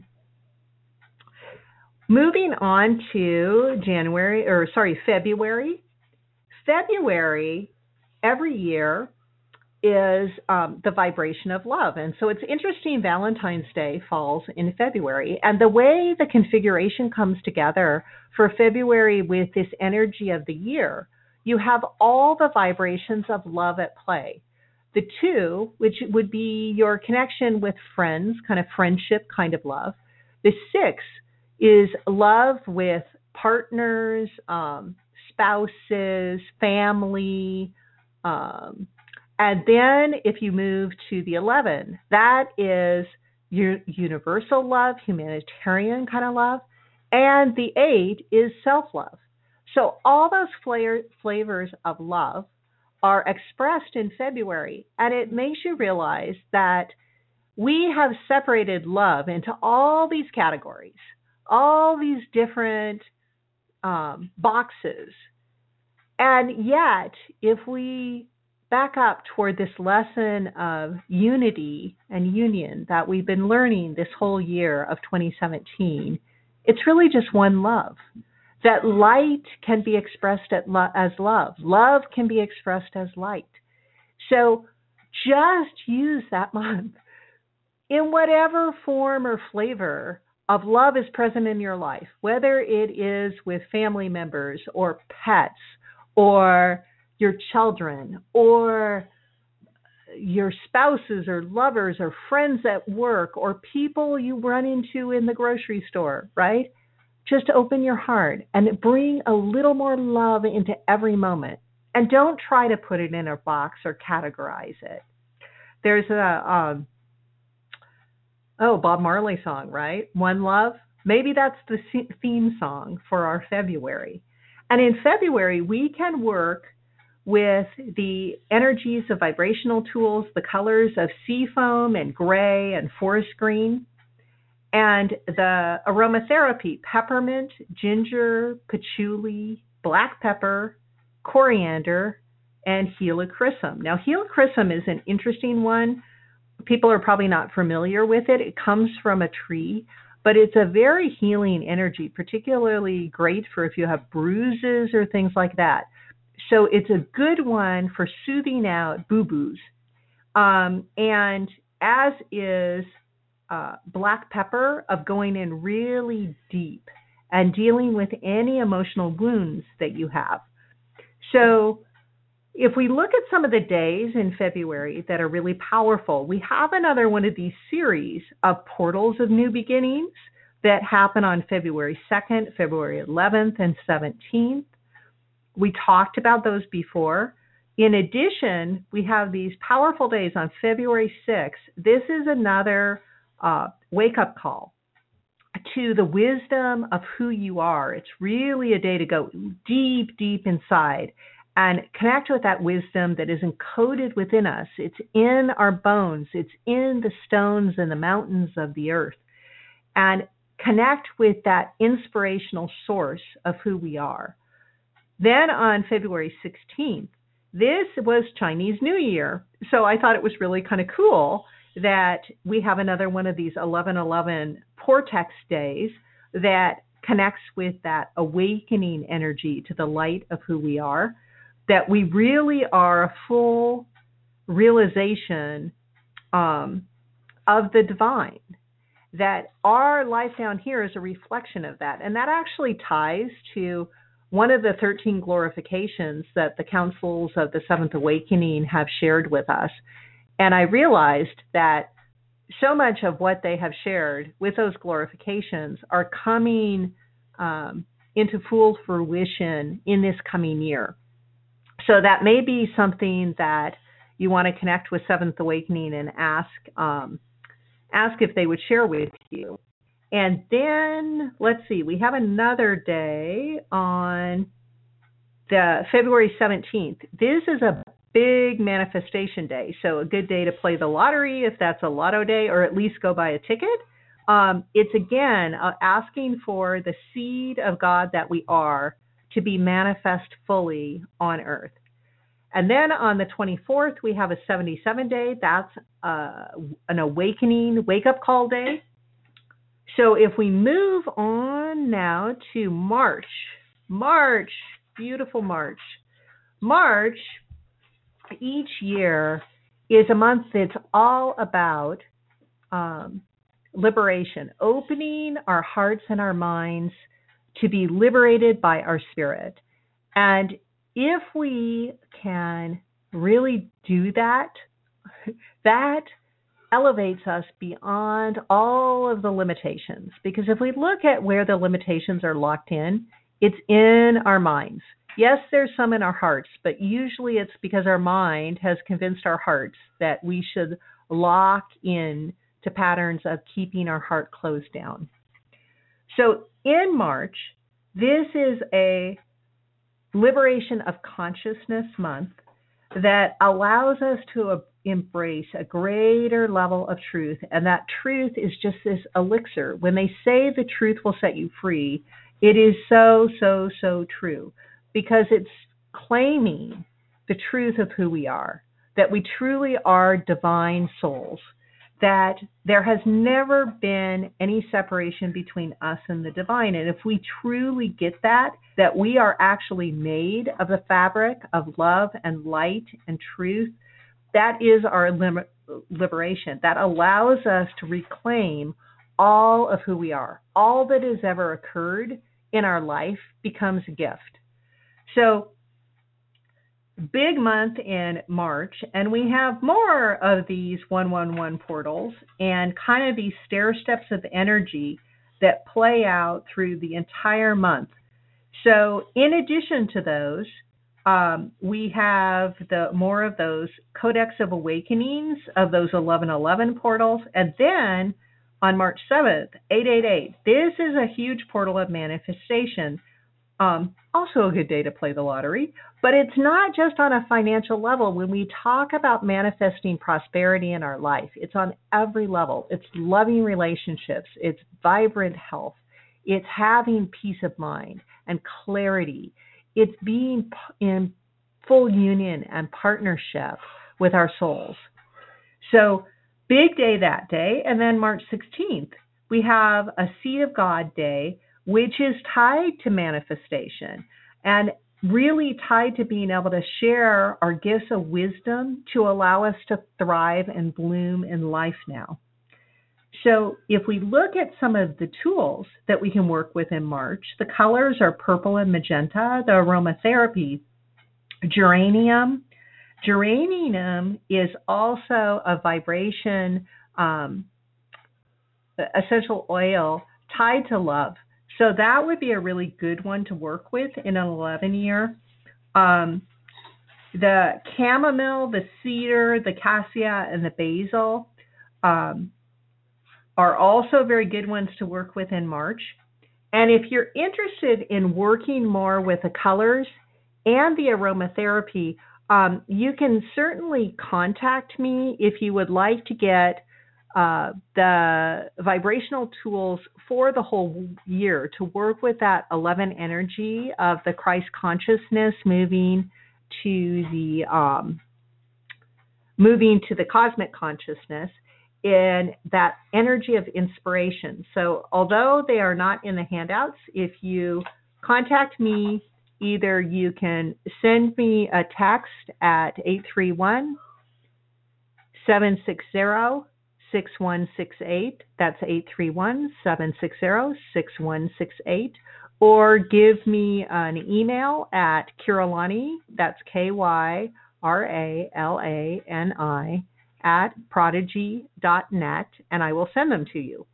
Moving on to January, or sorry, February. February, every year, is um, the vibration of love. And so it's interesting, Valentine's Day falls in February. And the way the configuration comes together for February with this energy of the year, you have all the vibrations of love at play. The two, which would be your connection with friends, kind of friendship kind of love. The six is love with partners, um, spouses, family, um, and then if you move to the eleven, that is your universal love, humanitarian kind of love. And the eight is self-love. So all those flavor, flavors of love are expressed in February. And it makes you realize that we have separated love into all these categories, all these different um, boxes. And yet, if we back up toward this lesson of unity and union that we've been learning this whole year of twenty seventeen, it's really just one love. That light can be expressed at lo- as love. Love can be expressed as light. So just use that month in whatever form or flavor of love is present in your life, whether it is with family members or pets or your children or your spouses or lovers or friends at work or people you run into in the grocery store, right? Just open your heart and bring a little more love into every moment. and don't try to put it in a box or categorize it. There's a, um, oh, Bob Marley song, right? One Love. Maybe that's the theme song for our February. And in February, we can work with the energies of vibrational tools, the colors of sea foam and gray and forest green, and the aromatherapy, peppermint, ginger, patchouli, black pepper, coriander, and helichrysum. Now, helichrysum is an interesting one. People are probably not familiar with it. It comes from a tree, but it's a very healing energy, particularly great for if you have bruises or things like that. So it's a good one for soothing out boo-boos. Um, and as is uh, black pepper, of going in really deep and dealing with any emotional wounds that you have. So if we look at some of the days in February that are really powerful, we have another one of these series of portals of new beginnings that happen on February second, February eleventh, and seventeenth. We talked about those before. In addition, we have these powerful days on February sixth. This is another uh, wake-up call to the wisdom of who you are. It's really a day to go deep, deep inside and connect with that wisdom that is encoded within us. It's in our bones. It's in the stones and the mountains of the earth. And connect with that inspirational source of who we are. Then on February sixteenth, this was Chinese New Year. So I thought it was really kind of cool that we have another one of these eleven eleven Portex days that connects with that awakening energy to the light of who we are, that we really are a full realization um, of the divine, that our life down here is a reflection of that. And that actually ties to one of the thirteen glorifications that the councils of the Seventh Awakening have shared with us. And I realized that so much of what they have shared with those glorifications are coming um, into full fruition in this coming year. So that may be something that you want to connect with Seventh Awakening and ask um, ask if they would share with you. And then, let's see, we have another day on the February seventeenth. This is a big manifestation day, so a good day to play the lottery if that's a lotto day, or at least go buy a ticket. Um, it's, again, uh, asking for the seed of God that we are to be manifest fully on earth. And then on the twenty-fourth, we have a seventy-seven day. That's uh, an awakening wake-up call day. So if we move on now to March, March, beautiful March. March, each year, is a month that's all about um, liberation, opening our hearts and our minds to be liberated by our spirit. And if we can really do that, that elevates us beyond all of the limitations. Because if we look at where the limitations are locked in, it's in our minds. Yes, there's some in our hearts, but usually it's because our mind has convinced our hearts that we should lock in to patterns of keeping our heart closed down. So in March, this is a Liberation of Consciousness month that allows us to uh, embrace a greater level of truth. And that truth is just this elixir. When they say the truth will set you free, it is so, so, so true, because it's claiming the truth of who we are, that we truly are divine souls, that there has never been any separation between us and the divine. And if we truly get that, that we are actually made of the fabric of love and light and truth, that is our lim- liberation. That allows us to reclaim all of who we are. All that has ever occurred in our life becomes a gift. So, big month in March, and we have more of these one one one portals and kind of these stair steps of energy that play out through the entire month. So in addition to those, Um, we have the more of those Codex of Awakenings of those eleven eleven portals. And then on March seventh, eight eight eight, this is a huge portal of manifestation. Um, also a good day to play the lottery, but it's not just on a financial level. When we talk about manifesting prosperity in our life, it's on every level. It's loving relationships, it's vibrant health, it's having peace of mind and clarity. It's being in full union and partnership with our souls. So big day that day. And then March sixteenth, we have a Seed of God Day, which is tied to manifestation and really tied to being able to share our gifts of wisdom to allow us to thrive and bloom in life now. So if we look at some of the tools that we can work with in March, the colors are purple and magenta, the aromatherapy, geranium. Geranium is also a vibration um, essential oil tied to love. So that would be a really good one to work with in an eleven year. Um, the chamomile, the cedar, the cassia, and the basil um, are also very good ones to work with in March. And if you're interested in working more with the colors and the aromatherapy, um, you can certainly contact me if you would like to get uh, the vibrational tools for the whole year to work with that eleven energy of the Christ consciousness moving to the um, moving to the cosmic consciousness in that energy of inspiration. So although they are not in the handouts, if you contact me, either you can send me a text at eight three one, seven six zero, six one six eight. That's eight three one, seven six zero, six one six eight. Or give me an email at Kyralani, that's K Y R A L A N I, at prodigy dot net, and I will send them to you.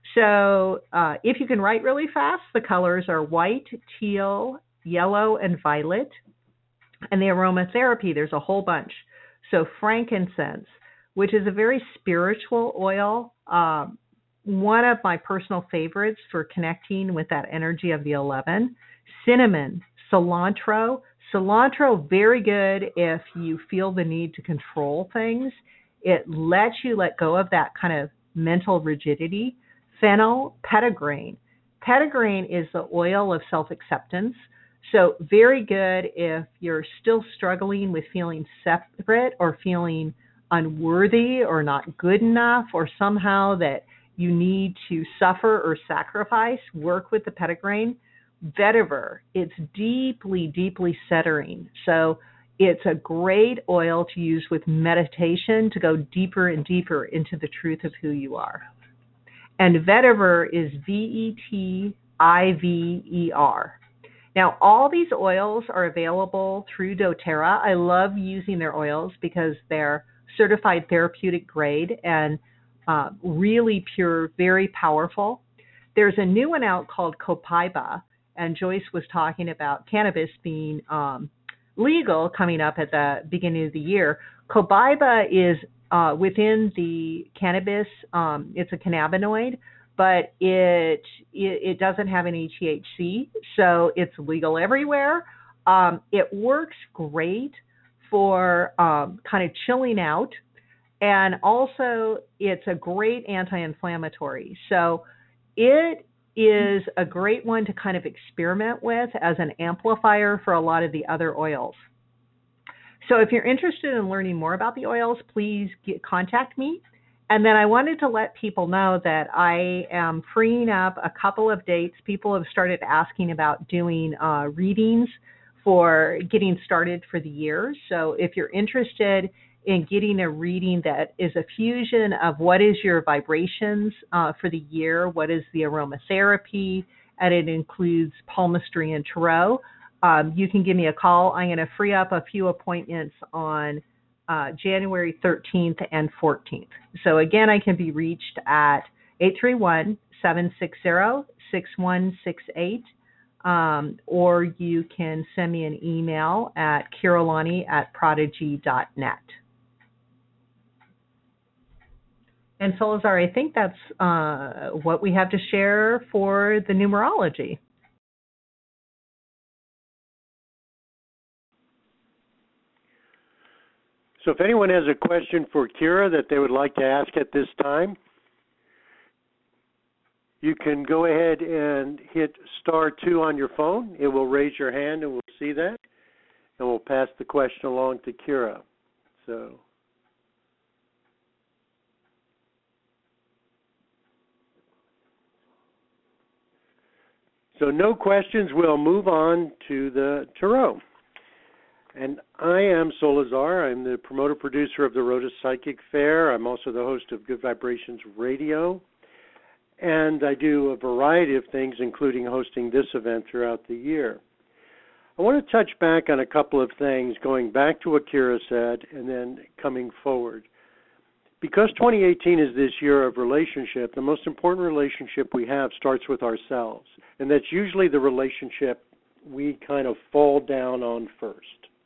So uh, if you can write really fast, the colors are white, teal, yellow, and violet. And the aromatherapy, there's a whole bunch. So frankincense, which is a very spiritual oil, um, one of my personal favorites for connecting with that energy of the eleven. Cinnamon, cilantro. Cilantro, very good if you feel the need to control things. It lets you let go of that kind of mental rigidity. Fennel, petitgrain. Petitgrain is the oil of self-acceptance. So very good if you're still struggling with feeling separate or feeling unworthy or not good enough, or somehow that you need to suffer or sacrifice. Work with the petitgrain. Vetiver, it's deeply, deeply centering. So it's a great oil to use with meditation to go deeper and deeper into the truth of who you are. And vetiver is V E T I V E R. Now, all these oils are available through doTERRA. I love using their oils because they're certified therapeutic grade and uh, really pure, very powerful. There's a new one out called Copaiba, and Joyce was talking about cannabis being um, legal coming up at the beginning of the year. Copaiba is uh, within the cannabis. Um, it's a cannabinoid, but it, it it doesn't have any T H C, so it's legal everywhere. Um, it works great for um, kind of chilling out, and also it's a great anti-inflammatory. So it is a great one to kind of experiment with as an amplifier for a lot of the other oils. So if you're interested in learning more about the oils, please get, contact me. And then I wanted to let people know that I am freeing up a couple of dates. People have started asking about doing uh, readings for getting started for the year. So if you're interested in getting a reading that is a fusion of what is your vibrations uh, for the year, what is the aromatherapy, and it includes palmistry and tarot, um, you can give me a call. I'm going to free up a few appointments on uh, January thirteenth and fourteenth. So again, I can be reached at eight three one, seven six zero, six one six eight um, or you can send me an email at kirolani at prodigy dot net. And Salazar, I think that's uh, what we have to share for the numerology.
So if anyone has a question for Kira that they would like to ask at this time, you can go ahead and hit star two on your phone. It will raise your hand and we'll see that. And we'll pass the question along to Kira. So, so no questions. We'll move on to the tarot. And I am Solazar. I'm the promoter producer of the Rhoda Psychic Fair. I'm also the host of Good Vibrations Radio. And I do a variety of things, including hosting this event throughout the year. I want to touch back on a couple of things, going back to what Kira said and then coming forward. Because twenty eighteen is this year of relationship, the most important relationship we have starts with ourselves. And that's usually the relationship we kind of fall down on first.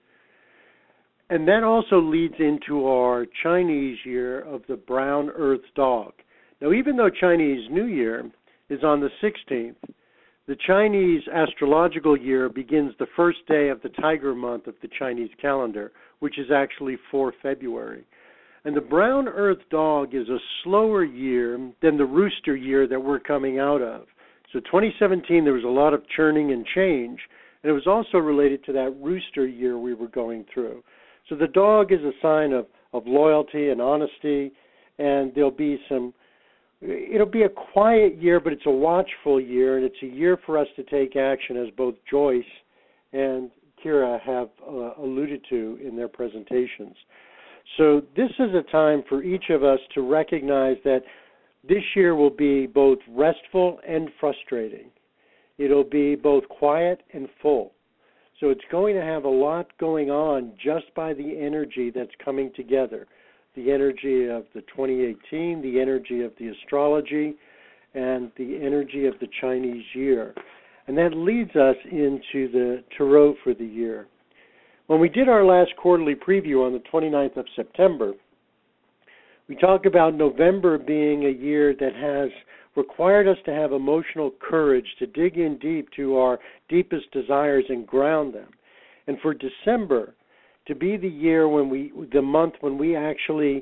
And that also leads into our Chinese year of the brown earth dog. Now, even though Chinese New Year is on the sixteenth, the Chinese astrological year begins the first day of the Tiger month of the Chinese calendar, which is actually the fourth of February. And the brown earth dog is a slower year than the rooster year that we're coming out of. So twenty seventeen, there was a lot of churning and change, and it was also related to that rooster year we were going through. So the dog is a sign of, of loyalty and honesty, and there'll be some, it'll be a quiet year, but it's a watchful year, and it's a year for us to take action, as both Joyce and Kira have uh, alluded to in their presentations. So this is a time for each of us to recognize that this year will be both restful and frustrating. It'll be both quiet and full. So it's going to have a lot going on just by the energy that's coming together. The energy of the twenty eighteen, the energy of the astrology, and the energy of the Chinese year. And that leads us into the tarot for the year. When we did our last quarterly preview on the twenty-ninth of September, we talked about November being a year that has required us to have emotional courage to dig in deep to our deepest desires and ground them. And for December to be the year when we, the month when we actually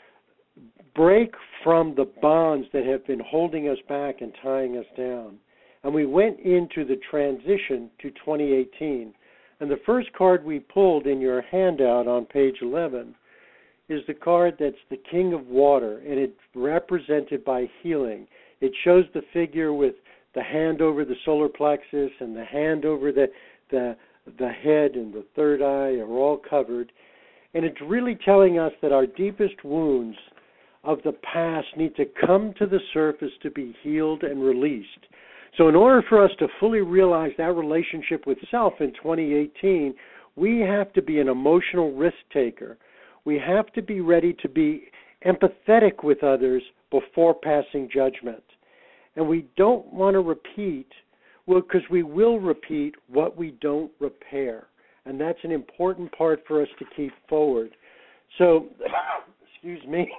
break from the bonds that have been holding us back and tying us down. And we went into the transition to twenty eighteen. And the first card we pulled in your handout on page eleven is the card that's the King of Water, and it's represented by healing. It shows the figure with the hand over the solar plexus and the hand over the, the, the head, and the third eye are all covered. And it's really telling us that our deepest wounds of the past need to come to the surface to be healed and released. So in order for us to fully realize that relationship with self in twenty eighteen, we have to be an emotional risk taker. We have to be ready to be empathetic with others before passing judgment. And we don't want to repeat, well, because we will repeat what we don't repair. And that's an important part for us to keep forward. So, excuse me.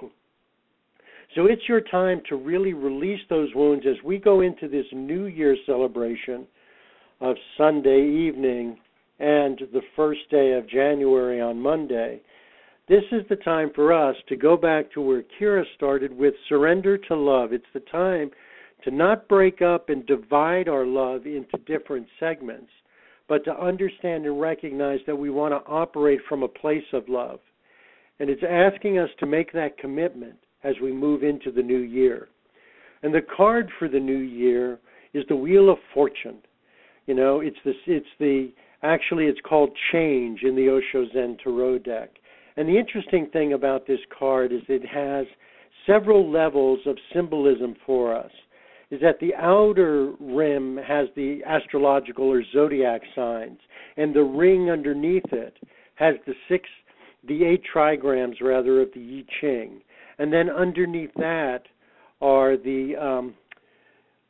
So it's your time to really release those wounds as we go into this New Year celebration of Sunday evening and the first day of January on Monday. This is the time for us to go back to where Kira started with surrender to love. It's the time to not break up and divide our love into different segments, but to understand and recognize that we want to operate from a place of love. And it's asking us to make that commitment as we move into the new year. And the card for the new year is the Wheel of Fortune. You know, it's the, it's the actually it's called Change in the Osho Zen Tarot deck. And the interesting thing about this card is it has several levels of symbolism for us. Is that the outer rim has the astrological or zodiac signs, and the ring underneath it has the six, the eight trigrams rather of the I Ching. And then underneath that are the um,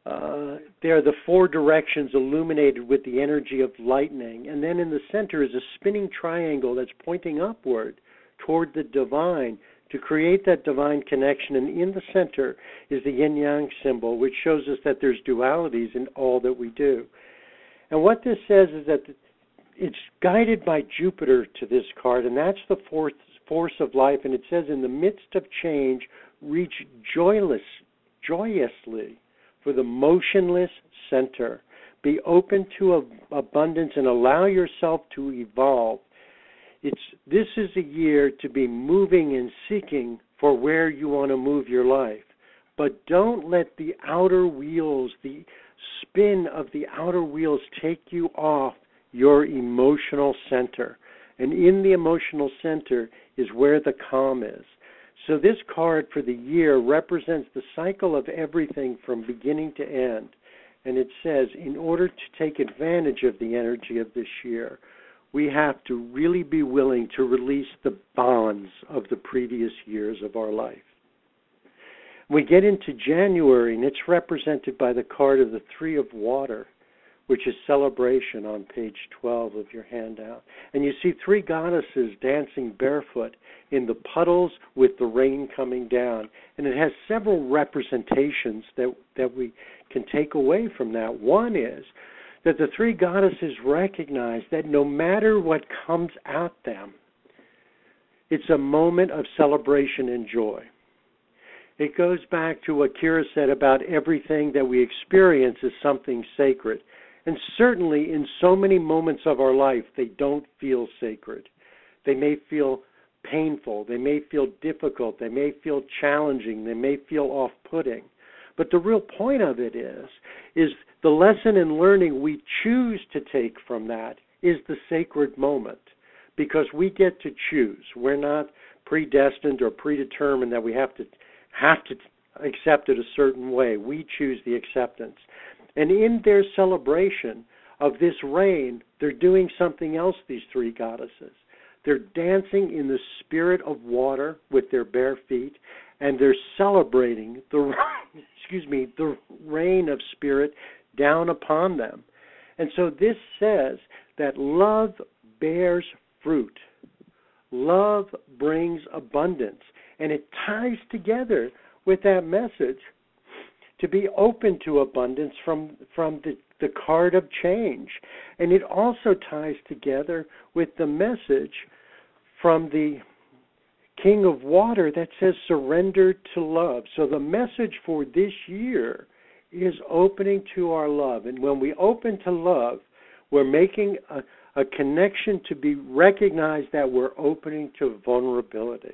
Uh, there are the four directions illuminated with the energy of lightning. And then in the center is a spinning triangle that's pointing upward toward the divine to create that divine connection. And in the center is the yin-yang symbol, which shows us that there's dualities in all that we do. And what this says is that it's guided by Jupiter to this card, and that's the fourth force of life. And it says, in the midst of change, reach joyless, joyously for the motionless center. Be open to ab- abundance and allow yourself to evolve. It's, this is a year to be moving and seeking for where you want to move your life. But don't let the outer wheels, the spin of the outer wheels take you off your emotional center. And in the emotional center is where the calm is. So this card for the year represents the cycle of everything from beginning to end. And it says, in order to take advantage of the energy of this year, we have to really be willing to release the bonds of the previous years of our life. We get into January, and it's represented by the card of the Three of Water, which is celebration on page twelve of your handout. And you see three goddesses dancing barefoot in the puddles with the rain coming down. And it has several representations that, that we can take away from that. One is that the three goddesses recognize that no matter what comes at them, it's a moment of celebration and joy. It goes back to what Kira said about everything that we experience is something sacred. And certainly in so many moments of our life, they don't feel sacred. They may feel painful. They may feel difficult. They may feel challenging. They may feel off-putting. But the real point of it is, is the lesson and learning we choose to take from that is the sacred moment, because we get to choose. We're not predestined or predetermined that we have to have to accept it a certain way. We choose the acceptance. And in their celebration of this rain, they're doing something else, these three goddesses. They're dancing in the spirit of water with their bare feet, and they're celebrating the excuse me, the rain of spirit down upon them. And so this says that love bears fruit. Love brings abundance. And it ties together with that message to be open to abundance from, from the, the card of change. And it also ties together with the message from the King of Water that says surrender to love. So the message for this year is opening to our love. And when we open to love, we're making a, a connection to be recognized that we're opening to vulnerability.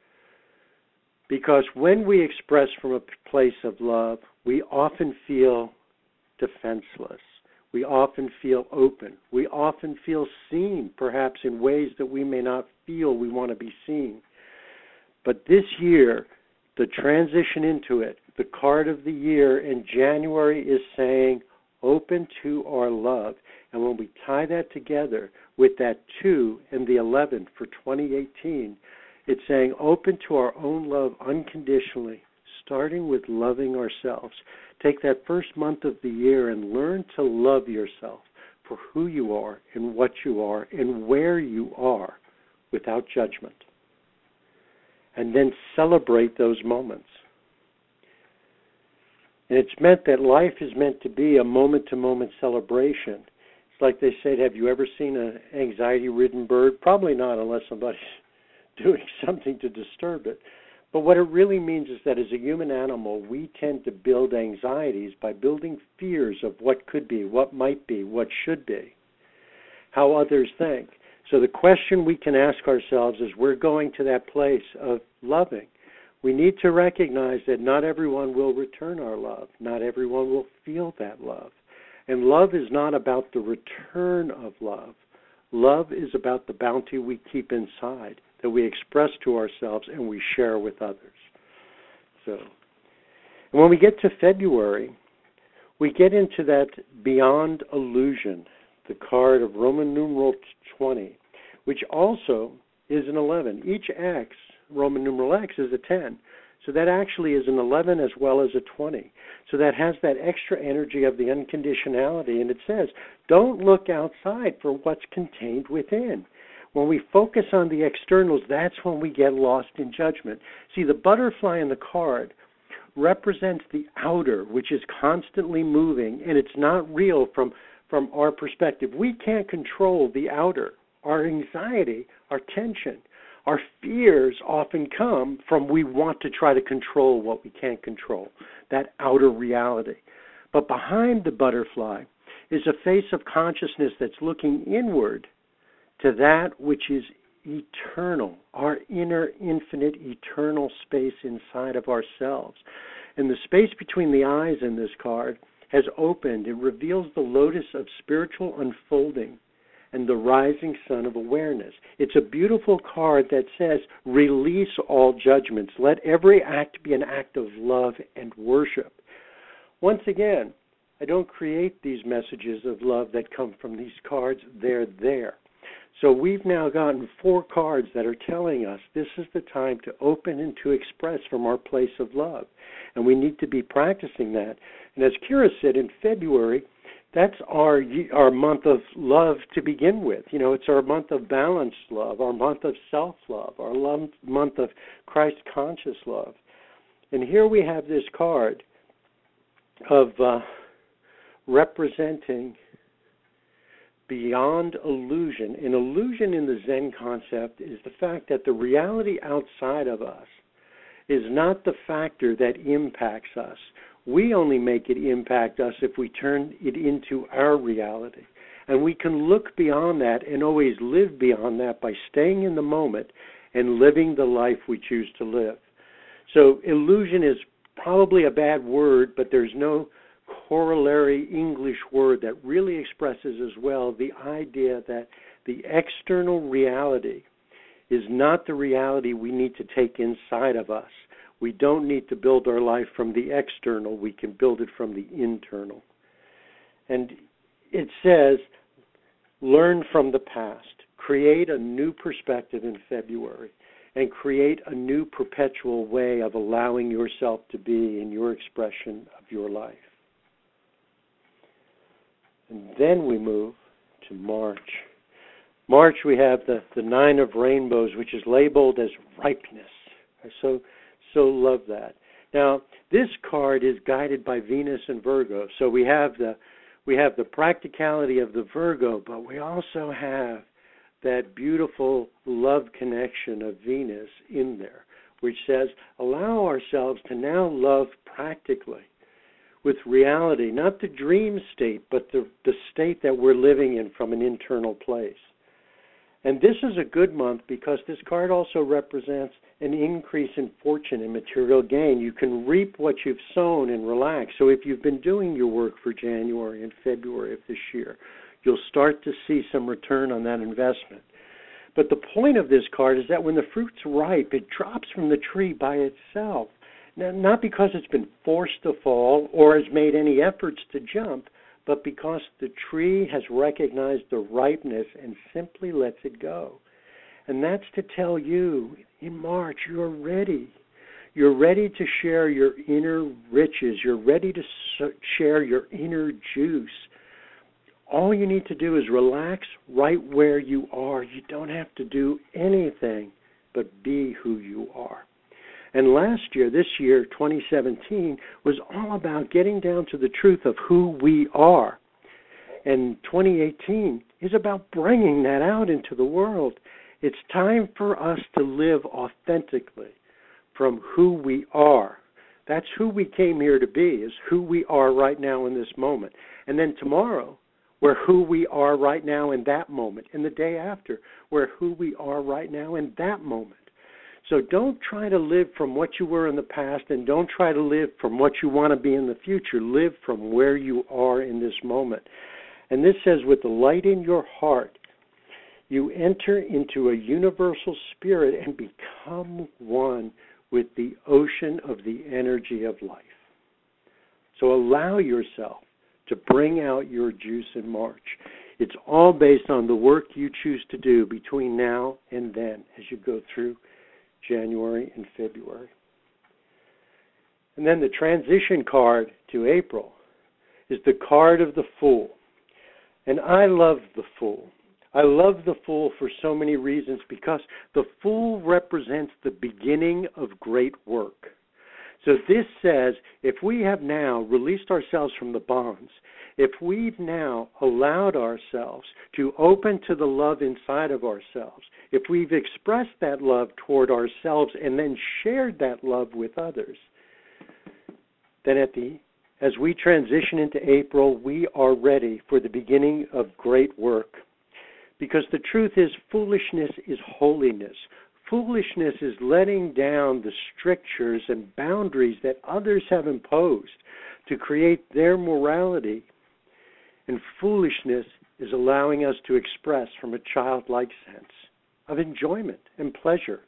Because when we express from a place of love, we often feel defenseless. We often feel open. We often feel seen, perhaps in ways that we may not feel we want to be seen. But this year, the transition into it, the card of the year in January is saying, open to our love. And when we tie that together with that two and the eleven for twenty eighteen, it's saying open to our own love unconditionally, starting with loving ourselves. Take that first month of the year and learn to love yourself for who you are and what you are and where you are without judgment. And then celebrate those moments. And it's meant that life is meant to be a moment-to-moment celebration. It's like they said, have you ever seen an anxiety-ridden bird? Probably not, unless somebody's doing something to disturb it. But what it really means is that as a human animal, we tend to build anxieties by building fears of what could be, what might be, what should be, how others think. So the question we can ask ourselves is, we're going to that place of loving. We need to recognize that not everyone will return our love. Not everyone will feel that love. And love is not about the return of love. Love is about the bounty we keep inside, that we express to ourselves and we share with others. So, and when we get to February, we get into that beyond illusion, the card of Roman numeral twenty, which also is an eleven. Each X, Roman numeral X, is a ten. So that actually is an eleven as well as a twenty. So that has that extra energy of the unconditionality. And it says, don't look outside for what's contained within. When we focus on the externals, that's when we get lost in judgment. See, the butterfly in the card represents the outer, which is constantly moving, and it's not real from, from our perspective. We can't control the outer. Our anxiety, our tension, our fears often come from we want to try to control what we can't control, that outer reality. But behind the butterfly is a face of consciousness that's looking inward to that which is eternal, our inner, infinite, eternal space inside of ourselves. And the space between the eyes in this card has opened. It reveals the lotus of spiritual unfolding and the rising sun of awareness. It's a beautiful card that says, release all judgments. Let every act be an act of love and worship. Once again, I don't create these messages of love that come from these cards. They're there. So we've now gotten four cards that are telling us this is the time to open and to express from our place of love. And we need to be practicing that. And as Kira said, in February, that's our our month of love to begin with. You know, it's our month of balanced love, our month of self-love, our love, month of Christ-conscious love. And here we have this card of uh, representing beyond illusion. An illusion in the Zen concept is the fact that the reality outside of us is not the factor that impacts us. We only make it impact us if we turn it into our reality. And we can look beyond that and always live beyond that by staying in the moment and living the life we choose to live. So illusion is probably a bad word, but there's no corollary English word that really expresses as well the idea that the external reality is not the reality we need to take inside of us. We don't need to build our life from the external. We can build it from the internal. And it says, learn from the past. Create a new perspective in February and create a new perpetual way of allowing yourself to be in your expression of your life. And then we move to March. March, we have the, the Nine of Rainbows, which is labeled as ripeness. So So love that. Now, this card is guided by Venus and Virgo. So we have the we have the practicality of the Virgo, but we also have that beautiful love connection of Venus in there, which says, allow ourselves to now love practically with reality, not the dream state, but the, the state that we're living in from an internal place. And this is a good month because this card also represents an increase in fortune and material gain. You can reap what you've sown and relax. So if you've been doing your work for January and February of this year, you'll start to see some return on that investment. But the point of this card is that when the fruit's ripe, it drops from the tree by itself. Now, not because it's been forced to fall or has made any efforts to jump, but because the tree has recognized the ripeness and simply lets it go. And that's to tell you, in March, you're ready. You're ready to share your inner riches. You're ready to share your inner juice. All you need to do is relax right where you are. You don't have to do anything but be who you are. And last year, this year, twenty seventeen, was all about getting down to the truth of who we are. And twenty eighteen is about bringing that out into the world. It's time for us to live authentically from who we are. That's who we came here to be, is who we are right now in this moment. And then tomorrow, we're who we are right now in that moment. And the day after, we're who we are right now in that moment. So don't try to live from what you were in the past, and don't try to live from what you want to be in the future. Live from where you are in this moment. And this says, with the light in your heart, you enter into a universal spirit and become one with the ocean of the energy of life. So allow yourself to bring out your juice in March. It's all based on the work you choose to do between now and then as you go through January and February. And then the transition card to April is the card of the Fool. And I love the Fool. I love the Fool for so many reasons, because the Fool represents the beginning of great work. So this says, if we have now released ourselves from the bonds, if we've now allowed ourselves to open to the love inside of ourselves, if we've expressed that love toward ourselves and then shared that love with others, then at the as we transition into April, we are ready for the beginning of great work. Because the truth is, foolishness is holiness. Foolishness is letting down the strictures and boundaries that others have imposed to create their morality. And foolishness is allowing us to express from a childlike sense of enjoyment and pleasure.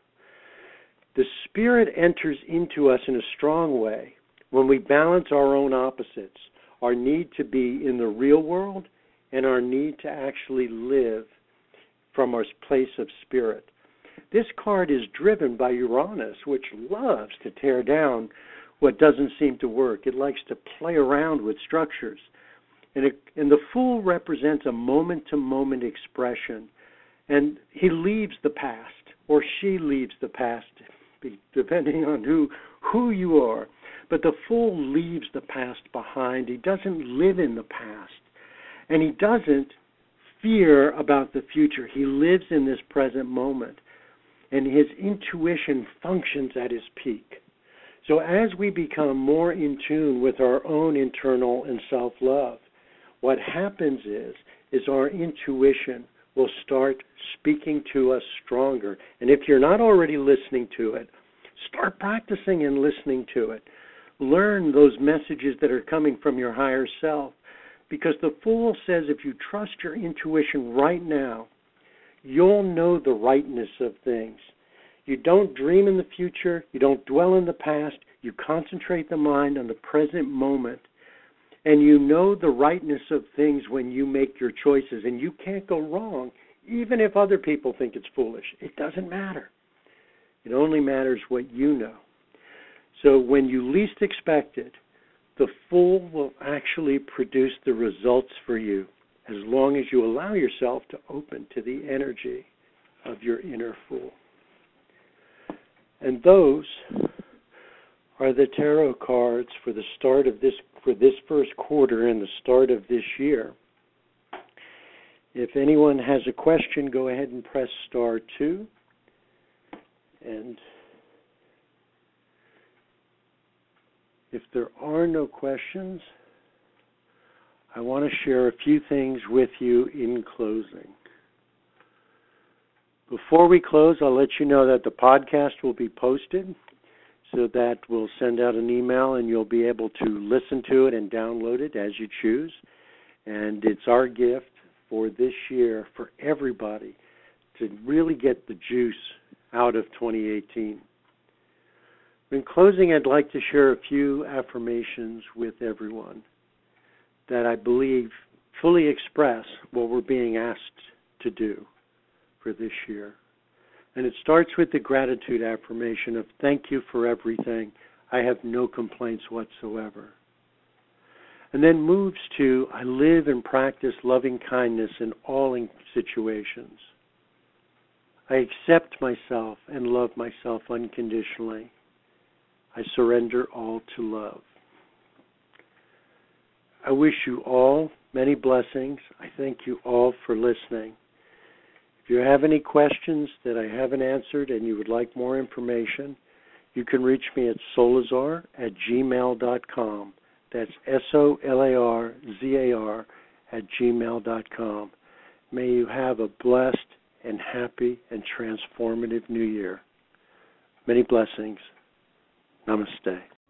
The Spirit enters into us in a strong way when we balance our own opposites, our need to be in the real world and our need to actually live from our place of spirit. This card is driven by Uranus, which loves to tear down what doesn't seem to work. It likes to play around with structures. And, it, and the Fool represents a moment-to-moment expression. And he leaves the past, or she leaves the past, depending on who, who you are. But the Fool leaves the past behind. He doesn't live in the past. And he doesn't fear about the future. He lives in this present moment. And his intuition functions at his peak. So as we become more in tune with our own internal and self-love, what happens is, is our intuition will start speaking to us stronger. And if you're not already listening to it, start practicing and listening to it. Learn those messages that are coming from your higher self. Because the Fool says if you trust your intuition right now, you'll know the rightness of things. You don't dream in the future. You don't dwell in the past. You concentrate the mind on the present moment. And you know the rightness of things when you make your choices. And you can't go wrong, even if other people think it's foolish. It doesn't matter. It only matters what you know. So when you least expect it, the Fool will actually produce the results for you, as long as you allow yourself to open to the energy of your inner Fool. And those are the tarot cards for the start of this, for this first quarter and the start of this year. If anyone has a question, go ahead and press star two. And if there are no questions, I want to share a few things with you in closing. Before we close, I'll let you know that the podcast will be posted, so that we'll send out an email and you'll be able to listen to it and download it as you choose. And it's our gift for this year for everybody to really get the juice out of twenty eighteen. In closing, I'd like to share a few affirmations with everyone that I believe fully express what we're being asked to do for this year. And it starts with the gratitude affirmation of thank you for everything. I have no complaints whatsoever. And then moves to I live and practice loving kindness in all situations. I accept myself and love myself unconditionally. I surrender all to love. I wish you all many blessings. I thank you all for listening. If you have any questions that I haven't answered and you would like more information, you can reach me at solazar at gmail dot com. That's S O L A R Z A R at gmail dot com. May you have a blessed and happy and transformative new year. Many blessings. Namaste.